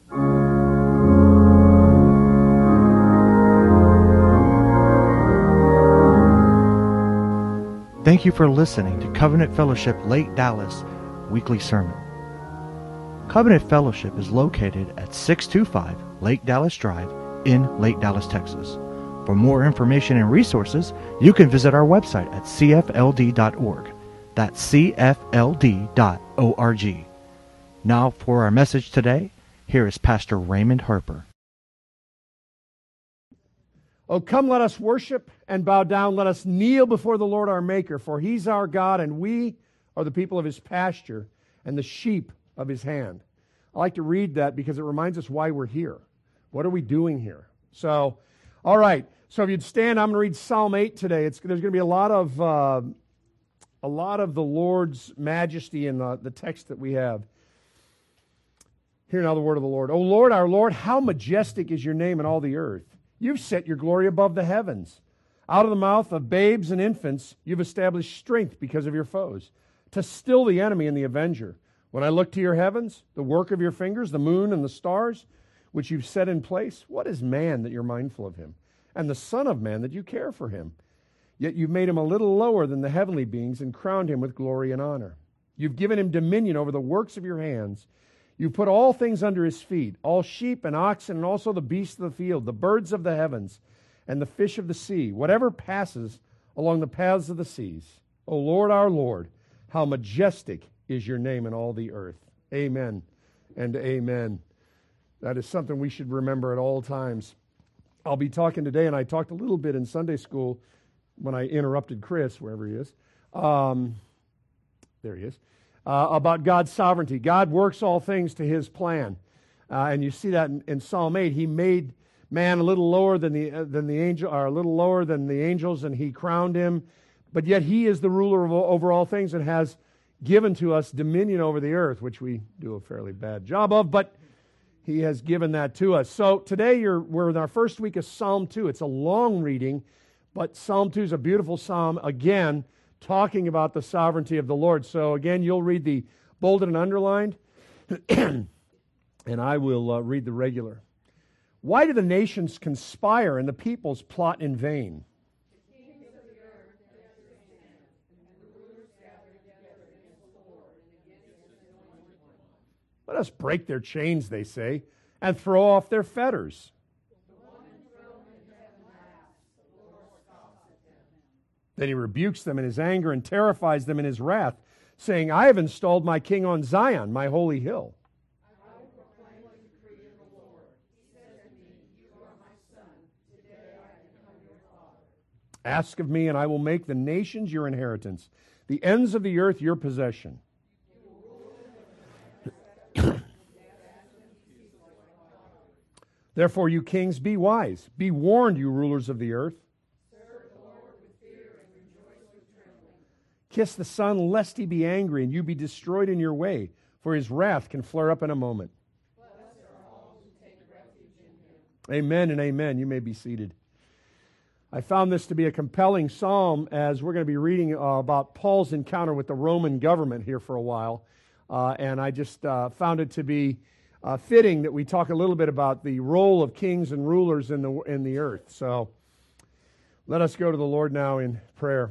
Thank you for listening to Covenant Fellowship Lake Dallas Weekly Sermon. Covenant Fellowship is located at 625 Lake Dallas Drive in Lake Dallas, Texas. For more information and resources, you can visit our website at cfld.org. That's cfld.org. Now for our message today, here is Pastor Raymond Harper. Oh, come, let us worship and bow down. Let us kneel before the Lord our Maker, for He's our God, and we are the people of His pasture and the sheep of His hand. I like to read that because it reminds us why we're here. What are we doing here? So, all right. So if you'd stand, I'm going to read Psalm 8 today. There's going to be a lot of the Lord's majesty in the text that we have. Hear now the word of the Lord. O Lord, our Lord, how majestic is your name in all the earth. You've set your glory above the heavens. Out of the mouth of babes and infants, you've established strength because of your foes, to still the enemy and the avenger. When I look to your heavens, the work of your fingers, the moon and the stars, which you've set in place, what is man that you're mindful of him, and the son of man that you care for him? Yet you've made him a little lower than the heavenly beings and crowned him with glory and honor. You've given him dominion over the works of your hands. You put all things under his feet, all sheep and oxen, and also the beasts of the field, the birds of the heavens, and the fish of the sea, whatever passes along the paths of the seas. O Lord, our Lord, how majestic is your name in all the earth. Amen and amen. That is something we should remember at all times. I'll be talking today, and I talked a little bit in Sunday school when I interrupted Chris, wherever he is. There he is. About God's sovereignty. God works all things to His plan, and you see that in Psalm 8. He made man a little lower than the angel, or a little lower than the angels, and He crowned him. But yet He is the ruler over all things and has given to us dominion over the earth, which we do a fairly bad job of. But He has given that to us. So today we're in our first week of Psalm 2. It's a long reading, but Psalm 2 is a beautiful psalm. Again, talking about the sovereignty of the Lord. So again, you'll read the bolded and underlined, and I will read the regular. Why do the nations conspire and the peoples plot in vain? The kings of the earth have your hand, and the rulers gather together against the Lord and against His anointed one. Let us break their chains, they say, and throw off their fetters. Then He rebukes them in His anger and terrifies them in His wrath, saying, I have installed my king on Zion, my holy hill. I will proclaim the decree of the Lord. He said to me, you are my son. Today I have become your father. Ask of me, and I will make the nations your inheritance, the ends of the earth your possession. Therefore, you kings, be wise. Be warned, you rulers of the earth. Kiss the Son, lest He be angry and you be destroyed in your way, for His wrath can flare up in a moment. Blessed are all who take refuge in Him. Amen and amen. You may be seated. I found this to be a compelling psalm as we're going to be reading about Paul's encounter with the Roman government here for a while. And I just found it to be fitting that we talk a little bit about the role of kings and rulers in the earth. So let us go to the Lord now in prayer.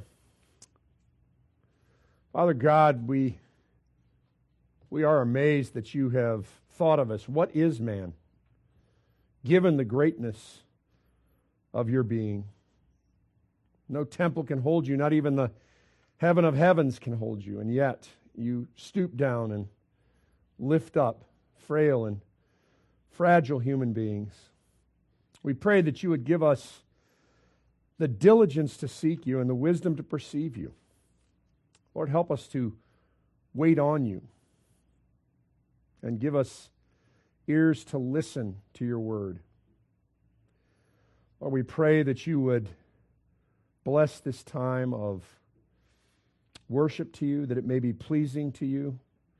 Father God, we are amazed that you have thought of us. What is man? Given the greatness of your being. No temple can hold you, not even the heaven of heavens can hold you, and yet you stoop down and lift up frail and fragile human beings. We pray that you would give us the diligence to seek you and the wisdom to perceive you. Lord, help us to wait on you and give us ears to listen to your word. Lord, we pray that you would bless this time of worship to you, that it may be pleasing to you,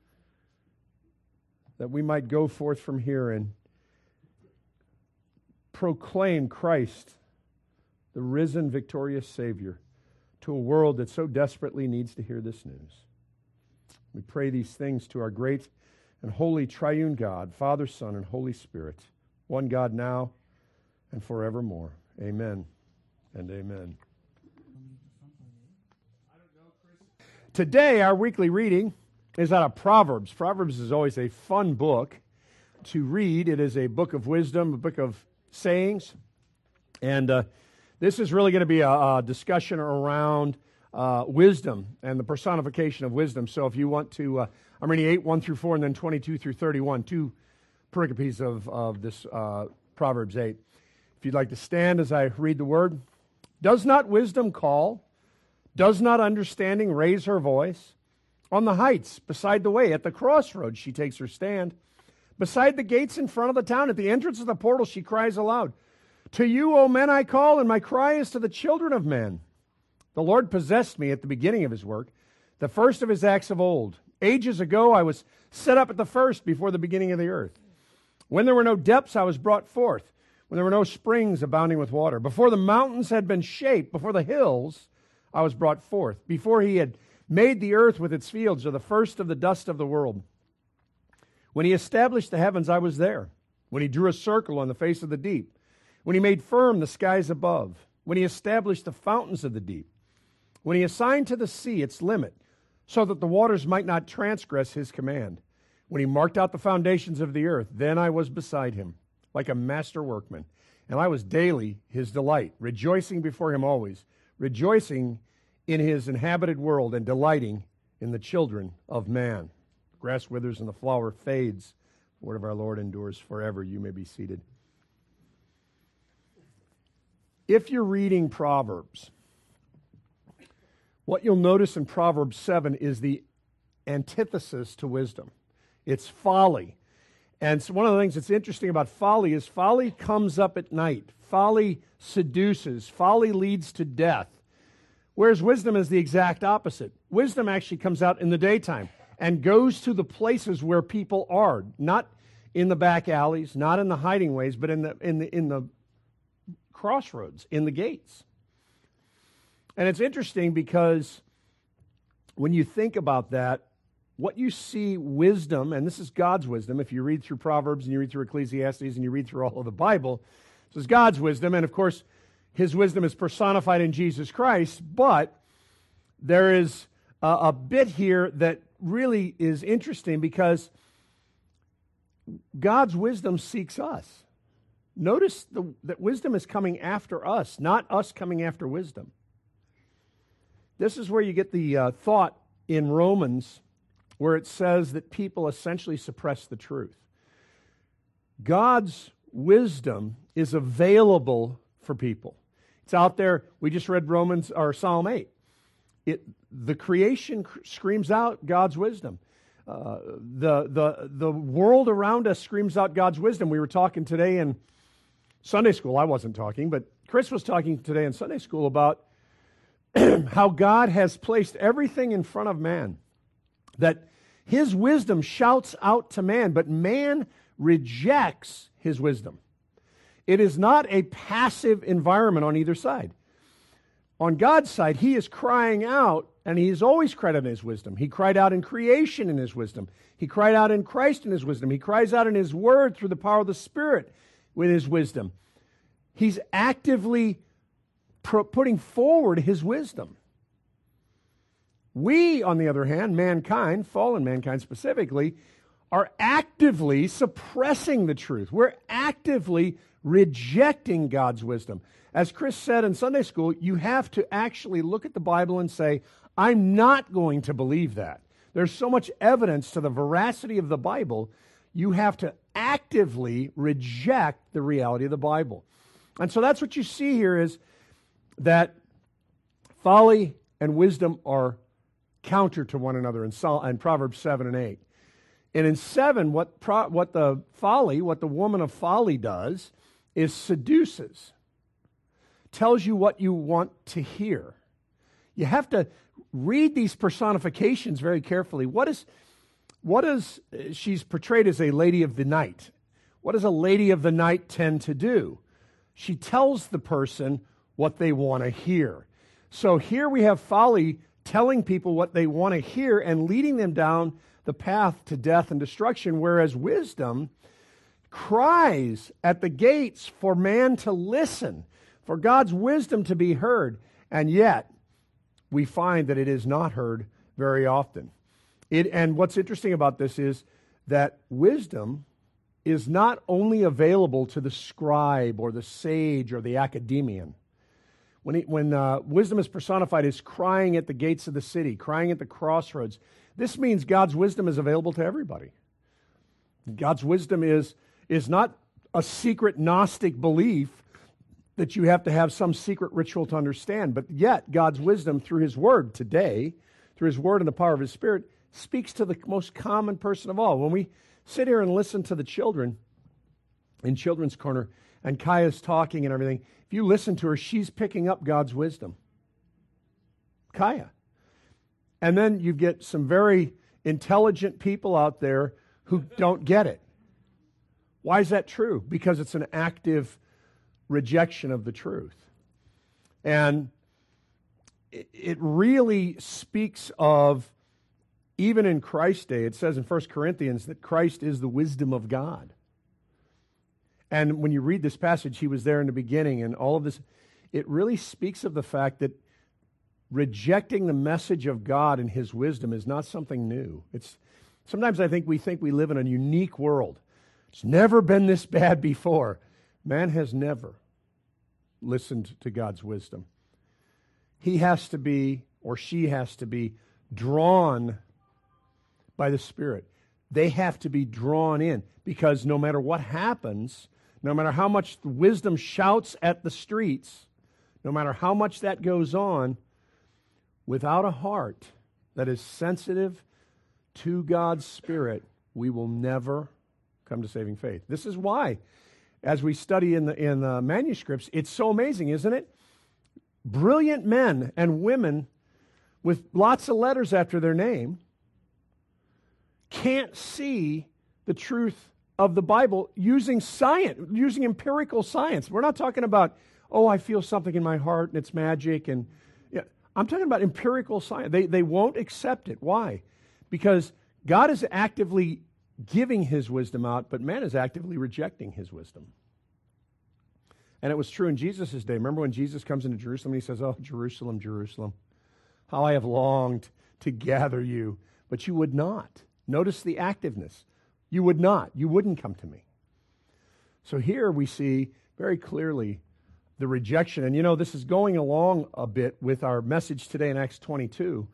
that we might go forth from here and proclaim Christ, the risen, victorious Savior, to a world that so desperately needs to hear this news. We pray these things to our great and holy triune God, Father, Son, and Holy Spirit, one God now and forevermore. Amen and amen. Today, our weekly reading is out of Proverbs. Proverbs is always a fun book to read. It is a book of wisdom, a book of sayings. And this is really going to be a discussion around wisdom and the personification of wisdom. So if you want to, I'm reading 8, 1 through 4, and then 22 through 31, two pericopes of this Proverbs 8. If you'd like to stand as I read the word. Does not wisdom call? Does not understanding raise her voice? On the heights, beside the way, at the crossroads, she takes her stand. Beside the gates in front of the town, at the entrance of the portal, she cries aloud. To you, O men, I call, and my cry is to the children of men. The Lord possessed me at the beginning of his work, the first of his acts of old. Ages ago, I was set up at the first before the beginning of the earth. When there were no depths, I was brought forth. When there were no springs abounding with water. Before the mountains had been shaped, before the hills, I was brought forth. Before he had made the earth with its fields, or the first of the dust of the world. When he established the heavens, I was there. When he drew a circle on the face of the deep. When he made firm the skies above. When he established the fountains of the deep. When he assigned to the sea its limit, so that the waters might not transgress his command. When he marked out the foundations of the earth, then I was beside him, like a master workman. And I was daily his delight, rejoicing before him always, rejoicing in his inhabited world and delighting in the children of man. The grass withers and the flower fades. The word of our Lord endures forever. You may be seated. If you're reading Proverbs, what you'll notice in Proverbs 7 is the antithesis to wisdom. It's folly. And so one of the things that's interesting about folly is folly comes up at night. Folly seduces. Folly leads to death. Whereas wisdom is the exact opposite. Wisdom actually comes out in the daytime and goes to the places where people are, not in the back alleys, not in the hiding ways, but in the crossroads, in the gates. And it's interesting because when you think about that, what you see wisdom, and this is God's wisdom, if you read through Proverbs and you read through Ecclesiastes and you read through all of the Bible, this is God's wisdom, and of course, his wisdom is personified in Jesus Christ, but there is a bit here that really is interesting because God's wisdom seeks us. Notice that wisdom is coming after us, not us coming after wisdom. This is where you get the thought in Romans where it says that people essentially suppress the truth. God's wisdom is available for people. It's out there. We just read Psalm 8. The creation screams out God's wisdom. The world around us screams out God's wisdom. We were talking today in Sunday school. I wasn't talking, but Chris was talking today in Sunday school about how God has placed everything in front of man. That his wisdom shouts out to man, but man rejects his wisdom. It is not a passive environment on either side. On God's side, he is crying out, and he is always cried out in his wisdom. He cried out in creation in his wisdom. He cried out in Christ in his wisdom. He cries out in his word through the power of the Spirit with his wisdom. He's actively putting forward his wisdom. We, on the other hand, mankind, fallen mankind specifically, are actively suppressing the truth. We're actively rejecting God's wisdom. As Chris said in Sunday school, you have to actually look at the Bible and say, I'm not going to believe that. There's so much evidence to the veracity of the Bible, you have to actively reject the reality of the Bible. And so that's what you see here is that folly and wisdom are counter to one another in Proverbs 7 and 8. And in 7, what the woman of folly does is seduces, tells you what you want to hear. You have to read these personifications very carefully. What is she's portrayed as a lady of the night? What does a lady of the night tend to do? She tells the person what they want to hear. So here we have folly telling people what they want to hear and leading them down the path to death and destruction, whereas wisdom cries at the gates for man to listen, for God's wisdom to be heard, and yet we find that it is not heard very often. And what's interesting about this is that wisdom is not only available to the scribe or the sage or the academician. When wisdom is personified as crying at the gates of the city, crying at the crossroads, this means God's wisdom is available to everybody. God's wisdom is not a secret Gnostic belief that you have to have some secret ritual to understand, but yet God's wisdom through His Word today, through His Word and the power of His Spirit, speaks to the most common person of all. When we sit here and listen to the children in Children's Corner, and Kaya's talking and everything, if you listen to her, she's picking up God's wisdom. Kaya. And then you get some very intelligent people out there who don't get it. Why is that true? Because it's an active rejection of the truth. And it really speaks of, even in Christ's day, it says in 1 Corinthians that Christ is the wisdom of God. And when you read this passage, He was there in the beginning and all of this, it really speaks of the fact that rejecting the message of God and His wisdom is not something new. Sometimes I think we live in a unique world. It's never been this bad before. Man has never listened to God's wisdom. He has to be, or she has to be, drawn by the Spirit. They have to be drawn in, because no matter what happens, no matter how much wisdom shouts at the streets, no matter how much that goes on, without a heart that is sensitive to God's Spirit, we will never come to saving faith. This is why, as we study in the manuscripts, it's so amazing, isn't it? Brilliant men and women with lots of letters after their name can't see the truth of the Bible using science, using empirical science. We're not talking about, I feel something in my heart and it's magic. And I'm talking about empirical science. They won't accept it. Why? Because God is actively giving His wisdom out, but man is actively rejecting His wisdom. And it was true in Jesus' day. Remember when Jesus comes into Jerusalem and He says, "Oh, Jerusalem, Jerusalem, how I have longed to gather you, but you would not." Notice the activeness. You would not. You wouldn't come to me. So here we see very clearly the rejection. And this is going along a bit with our message today in Acts 22,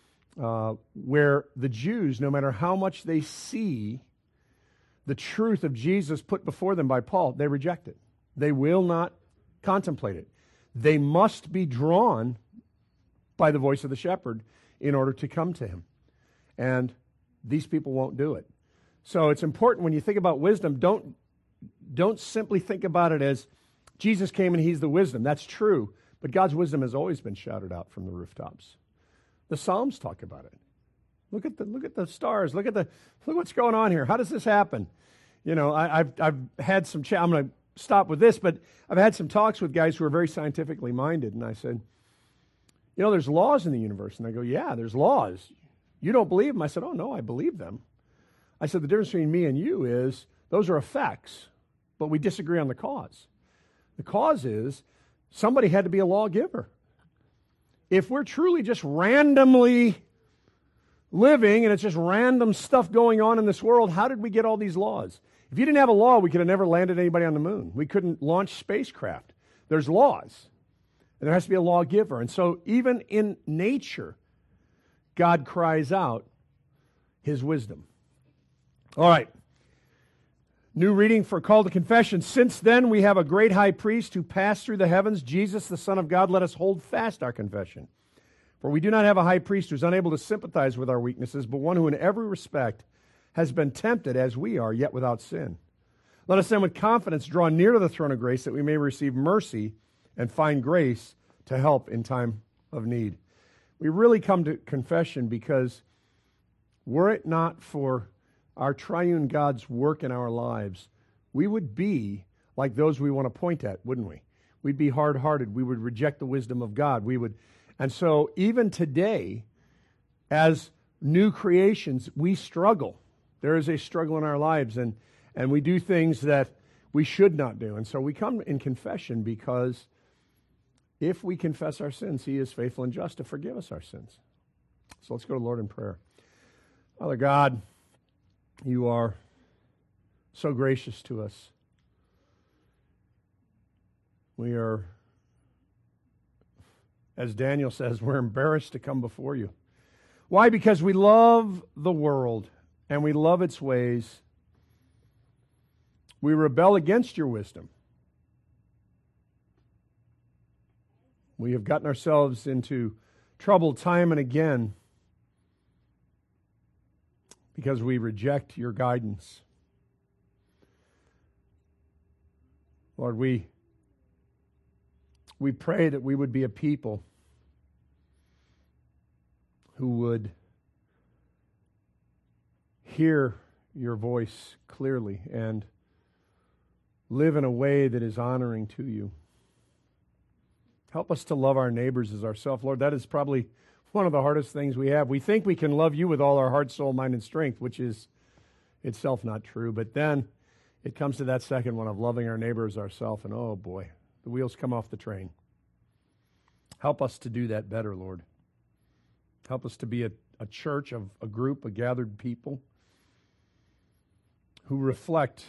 where the Jews, no matter how much they see the truth of Jesus put before them by Paul, they reject it. They will not contemplate it. They must be drawn by the voice of the shepherd in order to come to Him. And these people won't do it. So it's important when you think about wisdom, don't simply think about it as Jesus came and He's the wisdom. That's true, but God's wisdom has always been shouted out from the rooftops. The Psalms talk about it. Look at the stars. Look what's going on here. How does this happen? I've had some I'm going to stop with this, but I've had some talks with guys who are very scientifically minded, and I said, there's laws in the universe, and they go, yeah, there's laws. You don't believe them? I said, oh, no, I believe them. I said, the difference between me and you is those are effects, but we disagree on the cause. The cause is somebody had to be a lawgiver. If we're truly just randomly living and it's just random stuff going on in this world, how did we get all these laws? If you didn't have a law, we could have never landed anybody on the moon. We couldn't launch spacecraft. There's laws, and there has to be a lawgiver. And so even in nature, God cries out His wisdom. All right. New reading for Call to Confession. Since then we have a great high priest who passed through the heavens, Jesus, the Son of God. Let us hold fast our confession. For we do not have a high priest who is unable to sympathize with our weaknesses, but one who in every respect has been tempted as we are, yet without sin. Let us then with confidence draw near to the throne of grace that we may receive mercy and find grace to help in time of need. We really come to confession because were it not for our triune God's work in our lives, we would be like those we want to point at, wouldn't we? We'd be hard-hearted. We would reject the wisdom of God. And so even today, as new creations, we struggle. There is a struggle in our lives, and we do things that we should not do. And so we come in confession because if we confess our sins, He is faithful and just to forgive us our sins. So let's go to the Lord in prayer. Father God, You are so gracious to us. We are, as Daniel says, we're embarrassed to come before You. Why? Because we love the world and we love its ways. We rebel against Your wisdom. We have gotten ourselves into trouble time and again because we reject Your guidance. Lord, we pray that we would be a people who would hear Your voice clearly and live in a way that is honoring to You. Help us to love our neighbors as ourselves. Lord, that is probably one of the hardest things we have. We think we can love You with all our heart, soul, mind, and strength, which is itself not true. But then it comes to that second one of loving our neighbor as ourselves, and oh boy, the wheels come off the train. Help us to do that better, Lord. Help us to be a church, of a group, a gathered people who reflect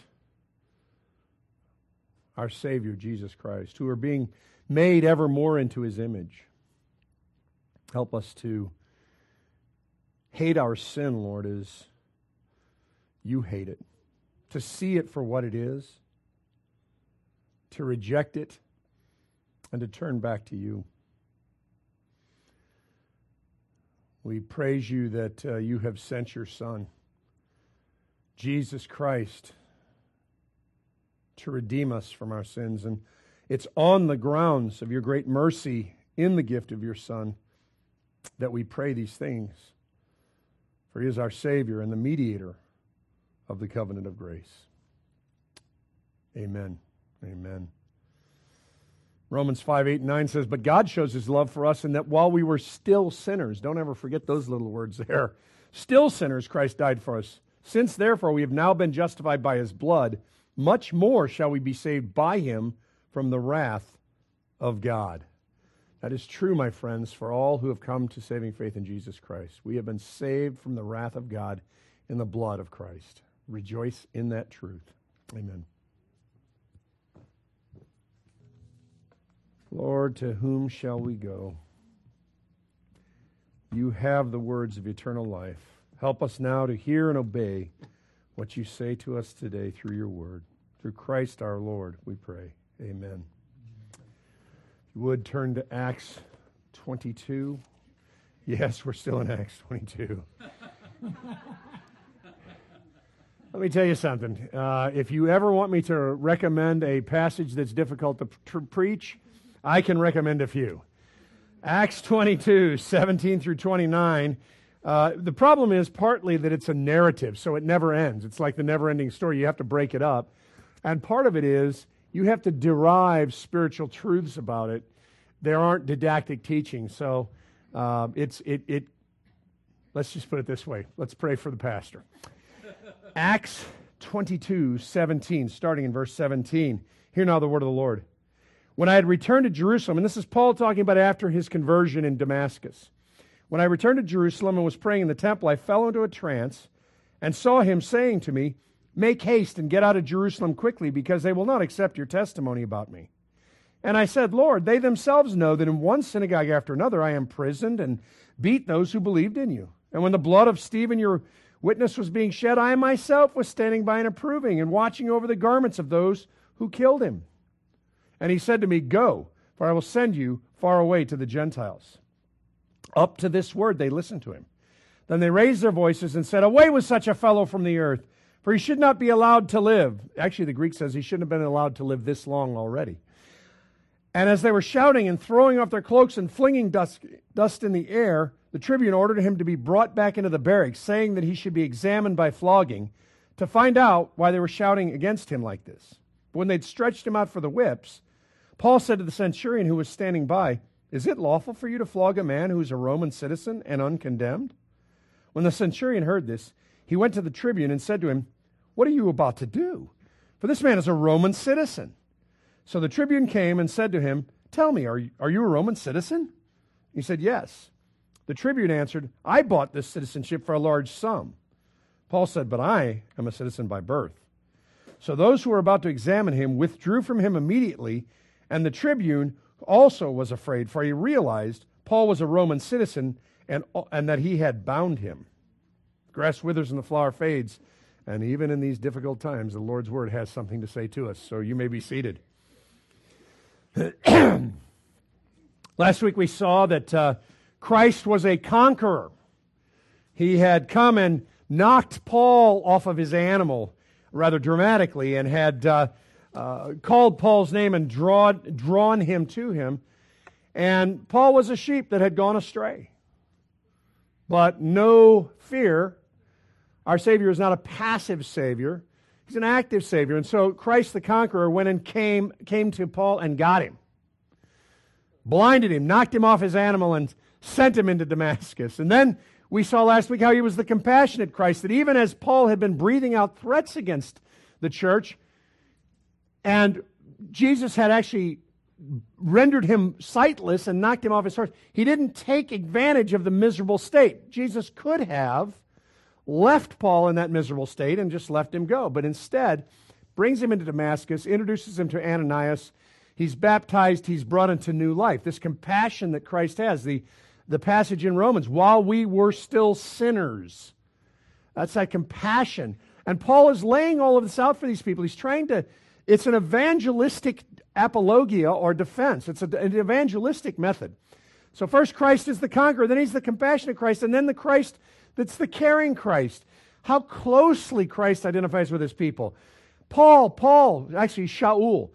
our Savior, Jesus Christ, who are being made ever more into His image. Help us to hate our sin, Lord, as You hate it, to see it for what it is, to reject it, and to turn back to You. We praise You that You have sent Your Son, Jesus Christ, to redeem us from our sins. And it's on the grounds of Your great mercy in the gift of Your Son that we pray these things. For He is our Savior and the mediator of the covenant of grace. Amen. Amen. Romans 5:8-9 says, "But God shows His love for us in that while we were still sinners," don't ever forget those little words there, "still sinners, Christ died for us. Since therefore we have now been justified by His blood, much more shall we be saved by Him from the wrath of God." That is true, my friends, for all who have come to saving faith in Jesus Christ. We have been saved from the wrath of God in the blood of Christ. Rejoice in that truth. Amen. Lord, to whom shall we go? You have the words of eternal life. Help us now to hear and obey what You say to us today through Your word. Through Christ our Lord, we pray. Amen. If you would turn to Acts 22. Yes, we're still in Acts 22. Let me tell you something. If you ever want me to recommend a passage that's difficult to preach, I can recommend a few. Acts 22, 17 through 29. The problem is partly that it's a narrative, so it never ends. It's like the never-ending story. You have to break it up. And part of it is you have to derive spiritual truths about it. There aren't didactic teachings. So let's just put it this way. Let's pray for the pastor. Acts 22, 17, starting in verse 17. Hear now the word of the Lord. "When I had returned to Jerusalem," and this is Paul talking about after his conversion in Damascus. "When I returned to Jerusalem and was praying in the temple, I fell into a trance and saw Him saying to me, 'Make haste and get out of Jerusalem quickly, because they will not accept your testimony about me.' And I said, 'Lord, they themselves know that in one synagogue after another I imprisoned and beat those who believed in You. And when the blood of Stephen, your witness, was being shed, I myself was standing by and approving and watching over the garments of those who killed him.' And He said to me, 'Go, for I will send you far away to the Gentiles.' Up to this word they listened to Him. Then they raised their voices and said, 'Away with such a fellow from the earth, for he should not be allowed to live.'" Actually, the Greek says he shouldn't have been allowed to live this long already. "And as they were shouting and throwing off their cloaks and flinging dust in the air, the tribune ordered him to be brought back into the barracks, saying that he should be examined by flogging to find out why they were shouting against him like this. But when they'd stretched him out for the whips, Paul said to the centurion who was standing by, 'Is it lawful for you to flog a man who is a Roman citizen and uncondemned?' When the centurion heard this, he went to the tribune and said to him, "What are you about to do? For this man is a Roman citizen." So the tribune came and said to him, "Tell me, are you a Roman citizen?" He said, "Yes." The tribune answered, "I bought this citizenship for a large sum." Paul said, "But I am a citizen by birth." So those who were about to examine him withdrew from him immediately, and the tribune also was afraid, for he realized Paul was a Roman citizen and that he had bound him. Grass withers and the flower fades, and even in these difficult times, the Lord's word has something to say to us. So you may be seated. Last week we saw that Christ was a conqueror. He had come and knocked Paul off of his animal rather dramatically and had called Paul's name and drawn him to him. And Paul was a sheep that had gone astray. But no fear, our Savior is not a passive Savior. He's an active Savior. And so Christ the conqueror went and came to Paul and got him. Blinded him, knocked him off his animal, and sent him into Damascus. And then we saw last week how he was the compassionate Christ, that even as Paul had been breathing out threats against the church, and Jesus had actually rendered him sightless and knocked him off his horse, he didn't take advantage of the miserable state. Jesus could have left Paul in that miserable state and just left him go, but instead brings him into Damascus, introduces him to Ananias. He's baptized, he's brought into new life. This compassion that Christ has, the passage in Romans, while we were still sinners. That's that compassion. And Paul is laying all of this out for these people. He's trying to, it's an evangelistic apologia or defense. It's an evangelistic method. So first Christ is the conqueror, then he's the compassionate Christ, and then the Christ that's the caring Christ. How closely Christ identifies with his people. Paul, actually Saul,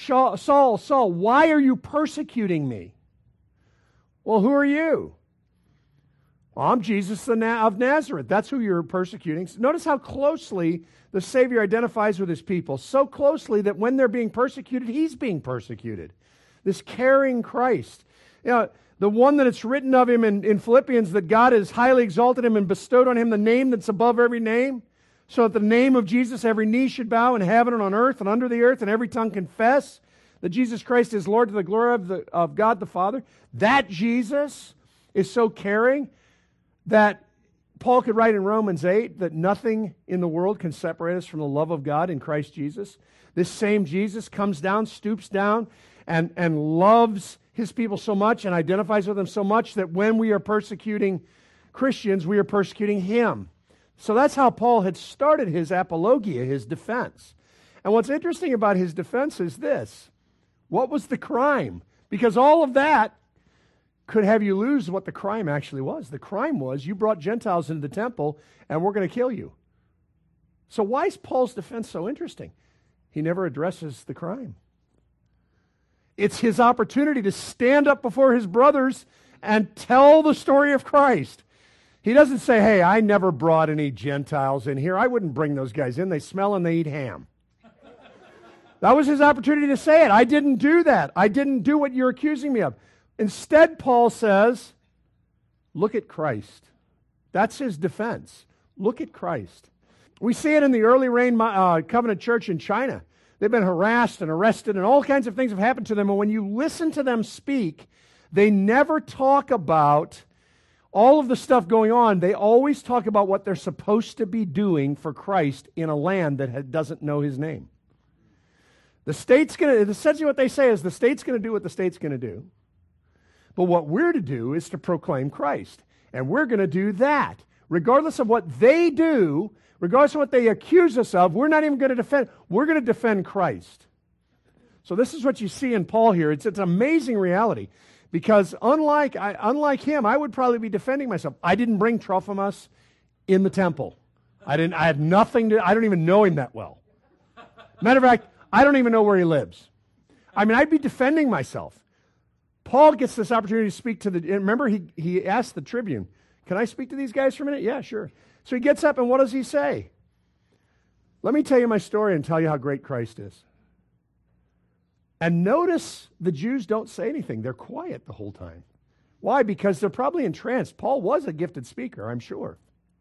why are you persecuting me? Well, who are you? Well, I'm Jesus of Nazareth. That's who you're persecuting. So notice how closely the Savior identifies with his people. So closely that when they're being persecuted, he's being persecuted. This caring Christ. You know, the one that it's written of him in Philippians that God has highly exalted him and bestowed on him the name that's above every name, so at the name of Jesus every knee should bow in heaven and on earth and under the earth, and every tongue confess that Jesus Christ is Lord to the glory of God the Father. That Jesus is so caring that Paul could write in Romans 8 that nothing in the world can separate us from the love of God in Christ Jesus. This same Jesus comes down, stoops down, and loves his people so much and identifies with them so much that when we are persecuting Christians, we are persecuting him. So that's how Paul had started his apologia, his defense. And what's interesting about his defense is this. What was the crime? Because all of that could have you lose what the crime actually was. The crime was you brought Gentiles into the temple and we're going to kill you. So why is Paul's defense so interesting? He never addresses the crime. It's his opportunity to stand up before his brothers and tell the story of Christ. He doesn't say, hey, I never brought any Gentiles in here. I wouldn't bring those guys in. They smell and they eat ham. That was his opportunity to say it. I didn't do that. I didn't do what you're accusing me of. Instead, Paul says, look at Christ. That's his defense. Look at Christ. We see it in the early rain covenant church in China. They've been harassed and arrested and all kinds of things have happened to them. And when you listen to them speak, they never talk about all of the stuff going on. They always talk about what they're supposed to be doing for Christ in a land that doesn't know his name. The state's going to, essentially what they say is the state's going to do what the state's going to do. But what we're to do is to proclaim Christ. And we're going to do that. Regardless of what they do, regardless of what they accuse us of, we're not even going to defend. We're going to defend Christ. So this is what you see in Paul here. It's an amazing reality. Because unlike him, I would probably be defending myself. I didn't bring Trophimus in the temple. I had nothing to, I don't even know him that well. Matter of fact, I don't even know where he lives. I mean, I'd be defending myself. Paul gets this opportunity to speak to remember he asked the tribune, can I speak to these guys for a minute? Yeah, sure. So he gets up and what does he say? Let me tell you my story and tell you how great Christ is. And notice the Jews don't say anything. They're quiet the whole time. Why? Because they're probably entranced. Paul was a gifted speaker, I'm sure.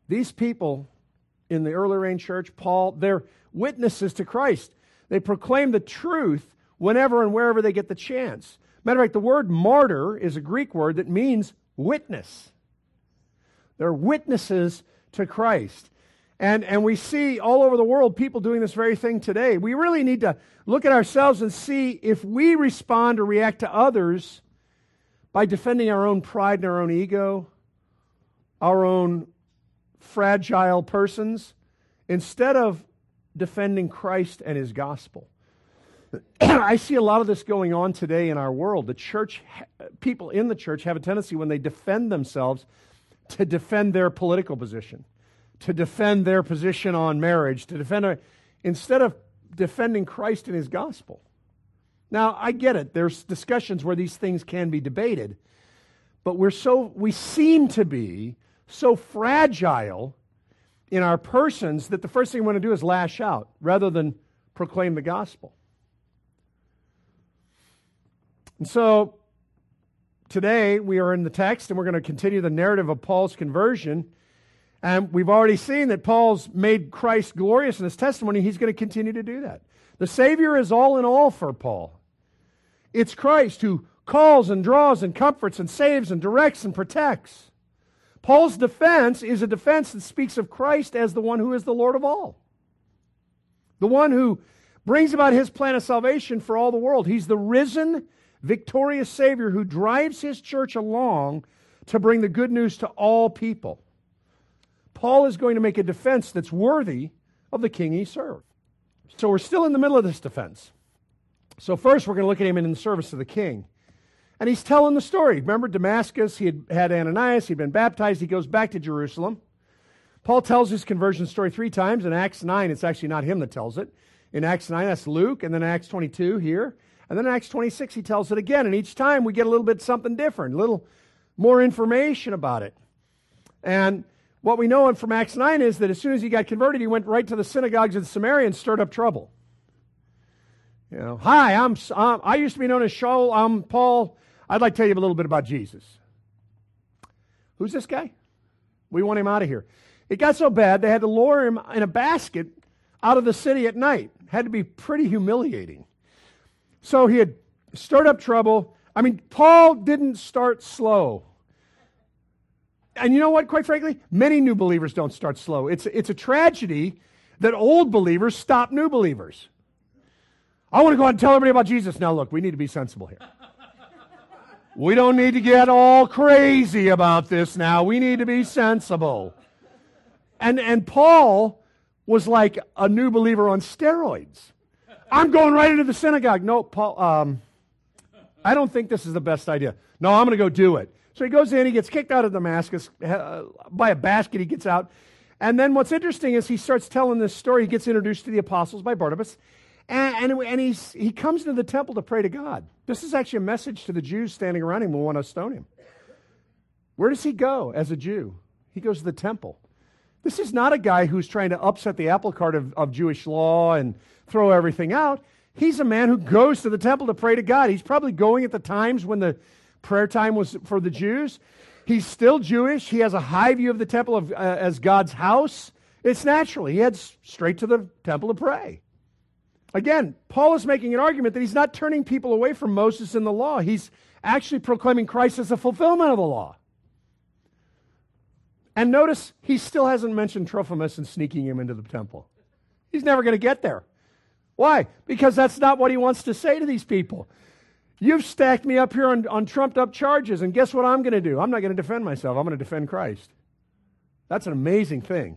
These people in the early rain church, Paul, they're witnesses to Christ. They proclaim the truth whenever and wherever they get the chance. Matter of fact, the word martyr is a Greek word that means witness. They're witnesses to Christ. And we see all over the world people doing this very thing today. We really need to look at ourselves and see if we respond or react to others by defending our own pride and our own ego, our own fragile persons, instead of defending Christ and His gospel. I see a lot of this going on today in our world. The church, people in the church have a tendency when they defend themselves to defend their political position, to defend their position on marriage, instead of defending Christ and His gospel. Now, I get it. There's discussions where these things can be debated, but we seem to be so fragile in our persons that the first thing we want to do is lash out rather than proclaim the gospel. And so today we are in the text and we're going to continue the narrative of Paul's conversion. And we've already seen that Paul's made Christ glorious in his testimony. He's going to continue to do that. The Savior is all in all for Paul. It's Christ who calls and draws and comforts and saves and directs and protects. Paul's defense is a defense that speaks of Christ as the one who is the Lord of all. The one who brings about His plan of salvation for all the world. He's the risen, victorious Savior who drives His church along to bring the good news to all people. Paul is going to make a defense that's worthy of the king he served. So we're still in the middle of this defense. So first we're going to look at him in the service of the king. And he's telling the story. Remember Damascus, he had Ananias, he'd been baptized, he goes back to Jerusalem. Paul tells his conversion story 3 times. In Acts 9, it's actually not him that tells it. In Acts 9, that's Luke, and then in Acts 22 here. And then in Acts 26, he tells it again. And each time we get a little bit something different, a little more information about it. And what we know from Acts 9 is that as soon as he got converted, he went right to the synagogues of Samaria and stirred up trouble. You know, hi, I used to be known as Shaul. I'm Paul. I'd like to tell you a little bit about Jesus. Who's this guy? We want him out of here. It got so bad they had to lower him in a basket out of the city at night. Had to be pretty humiliating. So he had stirred up trouble. I mean, Paul didn't start slow. And you know what, quite frankly? Many new believers don't start slow. It's a tragedy that old believers stop new believers. I want to go out and tell everybody about Jesus. Now look, we need to be sensible here. We don't need to get all crazy about this now. We need to be sensible. And Paul was like a new believer on steroids. I'm going right into the synagogue. No, Paul, I don't think this is the best idea. No, I'm going to go do it. So he goes in, he gets kicked out of Damascus by a basket, he gets out. And then what's interesting is he starts telling this story. He gets introduced to the apostles by Barnabas. And he comes into the temple to pray to God. This is actually a message to the Jews standing around him who want to stone him. Where does he go as a Jew? He goes to the temple. This is not a guy who's trying to upset the apple cart of Jewish law and throw everything out. He's a man who goes to the temple to pray to God. He's probably going at the times when the prayer time was for the Jews. He's still Jewish. He has a high view of the temple as God's house. It's natural. He heads straight to the temple to pray. Again, Paul is making an argument that he's not turning people away from Moses and the law. He's actually proclaiming Christ as the fulfillment of the law. And notice, he still hasn't mentioned Trophimus and sneaking him into the temple. He's never going to get there. Why? Because that's not what he wants to say to these people. You've stacked me up here on trumped-up charges, and guess what I'm going to do? I'm not going to defend myself. I'm going to defend Christ. That's an amazing thing.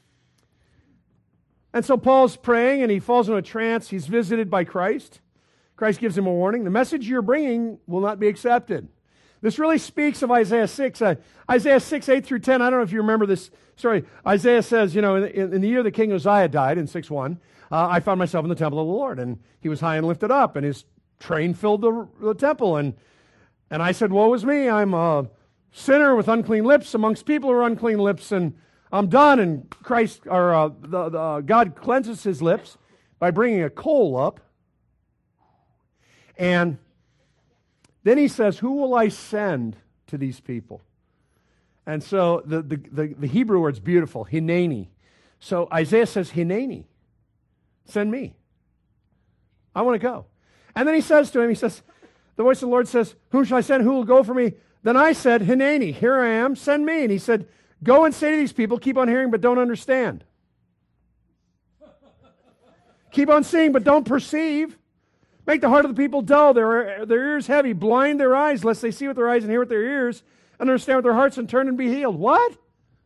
And so Paul's praying, and he falls into a trance. He's visited by Christ. Christ gives him a warning. The message you're bringing will not be accepted. This really speaks of Isaiah 6. Isaiah 6, 8 through 10, I don't know if you remember this story. Isaiah says, in the year that King Uzziah died, in 6:1, I found myself in the temple of the Lord, and he was high and lifted up, and his train filled the temple. And I said, woe is me, I'm a sinner with unclean lips amongst people who are unclean lips, and I'm done. And Christ, or God cleanses his lips by bringing a coal up. And then he says, who will I send to these people? And so the Hebrew word's beautiful, Hineni. So Isaiah says, Hineni, send me. I want to go. And then he says to him, the voice of the Lord says, whom shall I send? Who will go for me? Then I said, Hineni, here I am, send me. And he said, go and say to these people, keep on hearing but don't understand. Keep on seeing but don't perceive. Make the heart of the people dull, their ears heavy, blind their eyes, lest they see with their eyes and hear with their ears, and understand with their hearts and turn and be healed. What?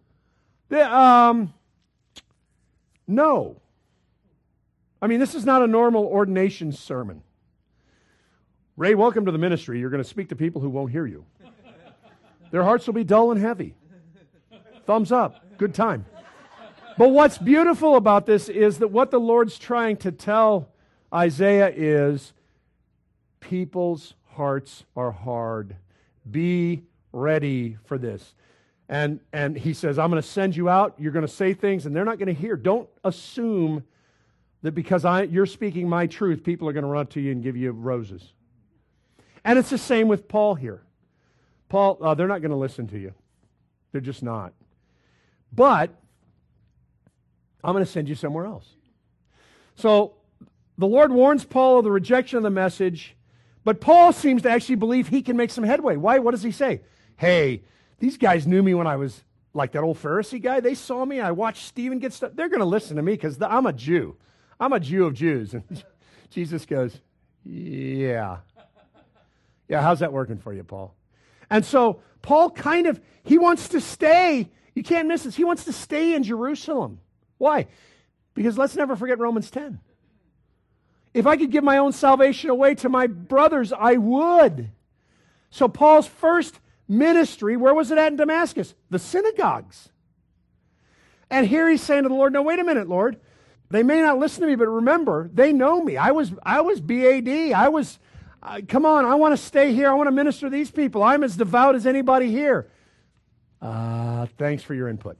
No. I mean, this is not a normal ordination sermon. Ray, welcome to the ministry. You're going to speak to people who won't hear you. Their hearts will be dull and heavy. Thumbs up. Good time. But what's beautiful about this is that what the Lord's trying to tell Isaiah is, people's hearts are hard. Be ready for this. And he says, I'm going to send you out. You're going to say things, and they're not going to hear. Don't assume that because you're speaking my truth, people are going to run up to you and give you roses. And it's the same with Paul here. Paul, they're not going to listen to you. They're just not. But I'm going to send you somewhere else. So the Lord warns Paul of the rejection of the message, but Paul seems to actually believe he can make some headway. Why? What does he say? Hey, these guys knew me when I was like that old Pharisee guy. They saw me. I watched Stephen get stuff. They're going to listen to me because I'm a Jew. I'm a Jew of Jews. And Jesus goes, yeah. Yeah, how's that working for you, Paul? And so Paul he wants to stay. You can't miss this. He wants to stay in Jerusalem. Why? Because let's never forget Romans 10. If I could give my own salvation away to my brothers, I would. So Paul's first ministry, where was it at in Damascus? The synagogues. And here he's saying to the Lord, no, wait a minute, Lord. They may not listen to me, but remember, they know me. I was BAD. Come on, I want to stay here. I want to minister to these people. I'm as devout as anybody here. Thanks for your input.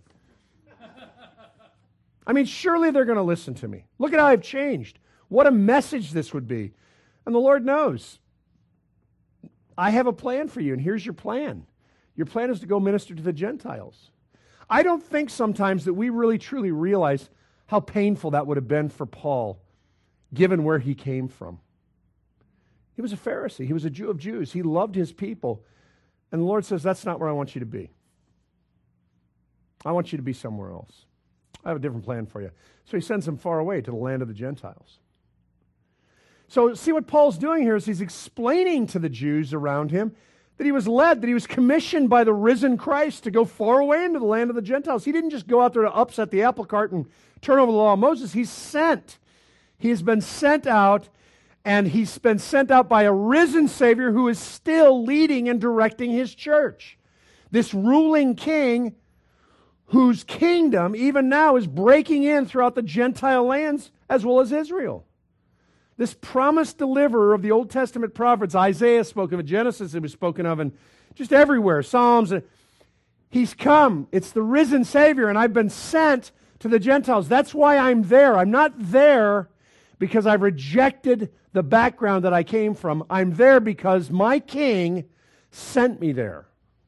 I mean, surely they're going to listen to me. Look at how I've changed. What a message this would be. And the Lord knows. I have a plan for you, and here's your plan. Your plan is to go minister to the Gentiles. I don't think sometimes that we really truly realize how painful that would have been for Paul, given where he came from. He was a Pharisee. He was a Jew of Jews. He loved his people. And the Lord says, that's not where I want you to be. I want you to be somewhere else. I have a different plan for you. So he sends him far away to the land of the Gentiles. So see what Paul's doing here is he's explaining to the Jews around him that he was led, that he was commissioned by the risen Christ to go far away into the land of the Gentiles. He didn't just go out there to upset the apple cart and turn over the law of Moses. He's sent. He has been sent out, and he's been sent out by a risen Savior who is still leading and directing his church. This ruling king whose kingdom even now is breaking in throughout the Gentile lands as well as Israel. This promised deliverer of the Old Testament prophets, Isaiah spoke of it, Genesis it was spoken of, and just everywhere, Psalms. He's come. It's the risen Savior, and I've been sent to the Gentiles. That's why I'm there. I'm not there because I've rejected the background that I came from. I'm there because my King sent me there.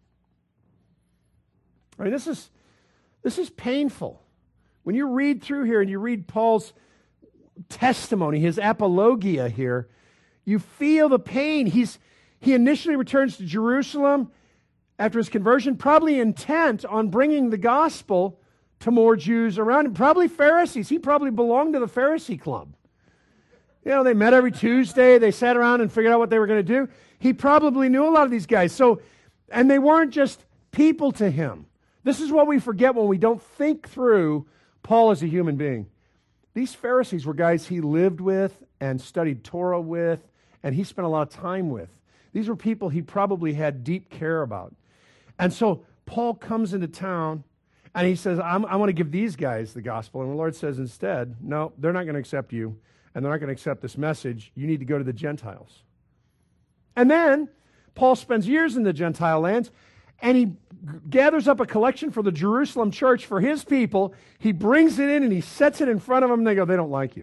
I mean, this is painful. When you read through here and you read Paul's testimony, his apologia here, you feel the pain. He initially returns to Jerusalem after his conversion, probably intent on bringing the gospel to more Jews around him, probably Pharisees. He probably belonged to the Pharisee club. You know, they met every Tuesday. They sat around and figured out what they were going to do. He probably knew a lot of these guys. And they weren't just people to him. This is what we forget when we don't think through Paul as a human being. These Pharisees were guys he lived with and studied Torah with, and he spent a lot of time with. These were people he probably had deep care about. And so Paul comes into town, and he says, I want to give these guys the gospel. And the Lord says instead, no, they're not going to accept you, and they're not going to accept this message. You need to go to the Gentiles. And then Paul spends years in the Gentile lands, and he gathers up a collection for the Jerusalem church for his people. He brings it in and he sets it in front of them, and they go, they don't like you.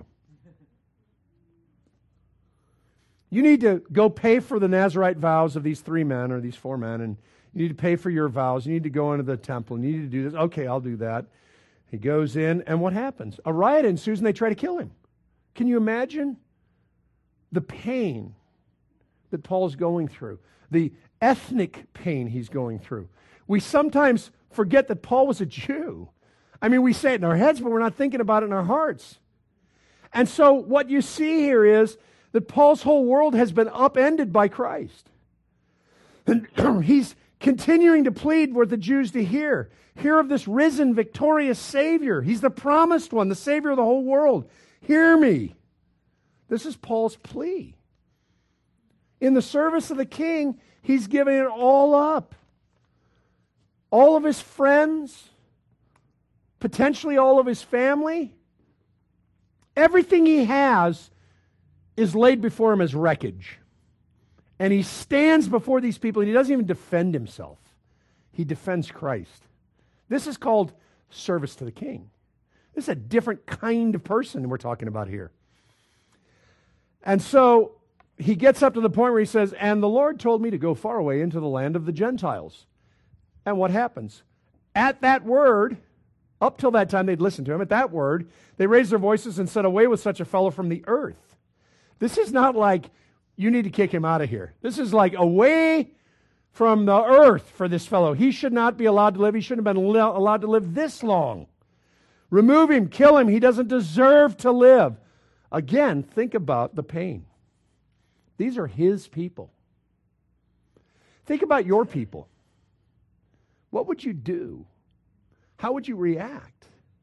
You need to go pay for the Nazirite vows of these 3 men or these 4 men, and You need to pay for your vows. You need to go into the temple. You need to do this. Okay, I'll do that. He goes in, and what happens? A riot ensues, and they try to kill him. Can you imagine the pain that Paul's going through? The ethnic pain he's going through. We sometimes forget that Paul was a Jew. I mean, we say it in our heads, but we're not thinking about it in our hearts. And so what you see here is that Paul's whole world has been upended by Christ. And he's continuing to plead with the Jews to hear. Hear of this risen, victorious Savior. He's the promised one, the Savior of the whole world. Hear me. This is Paul's plea. In the service of the King, he's giving it all up. All of his friends, potentially all of his family, everything he has is laid before him as wreckage. And he stands before these people and he doesn't even defend himself. He defends Christ. This is called service to the King. This is a different kind of person we're talking about here. And so he gets up to the point where he says, and the Lord told me to go far away into the land of the Gentiles. And what happens? At that word, up till that time they'd listened to him, at that word, they raised their voices and said, away with such a fellow from the earth. This is not like, you need to kick him out of here. This is like, away from the earth for this fellow. He should not be allowed to live. He shouldn't have been allowed to live this long. Remove him, kill him. He doesn't deserve to live. Again, think about the pain. These are his people. Think about your people. What would you do? How would you react?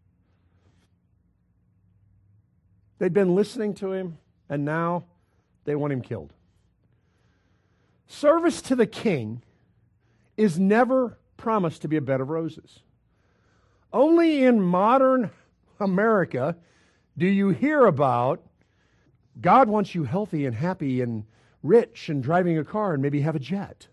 They'd been listening to him, and now they want him killed. Service to the King is never promised to be a bed of roses. Only in modern America do you hear about God wants you healthy and happy and rich and driving a car and maybe have a jet.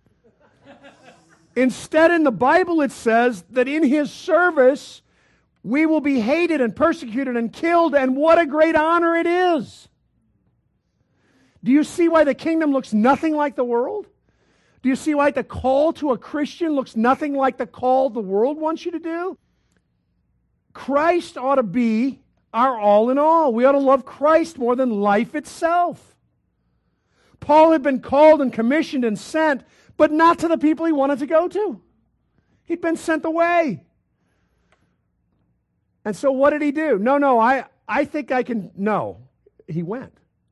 Instead, in the Bible, it says that in his service, we will be hated and persecuted and killed, and what a great honor it is. Do you see why the kingdom looks nothing like the world? Do you see why the call to a Christian looks nothing like the call the world wants you to do? Christ ought to be our all in all. We ought to love Christ more than life itself. Paul had been called and commissioned and sent, but not to the people he wanted to go to. He'd been sent away. And so what did he do? No, I think I can. No, he went.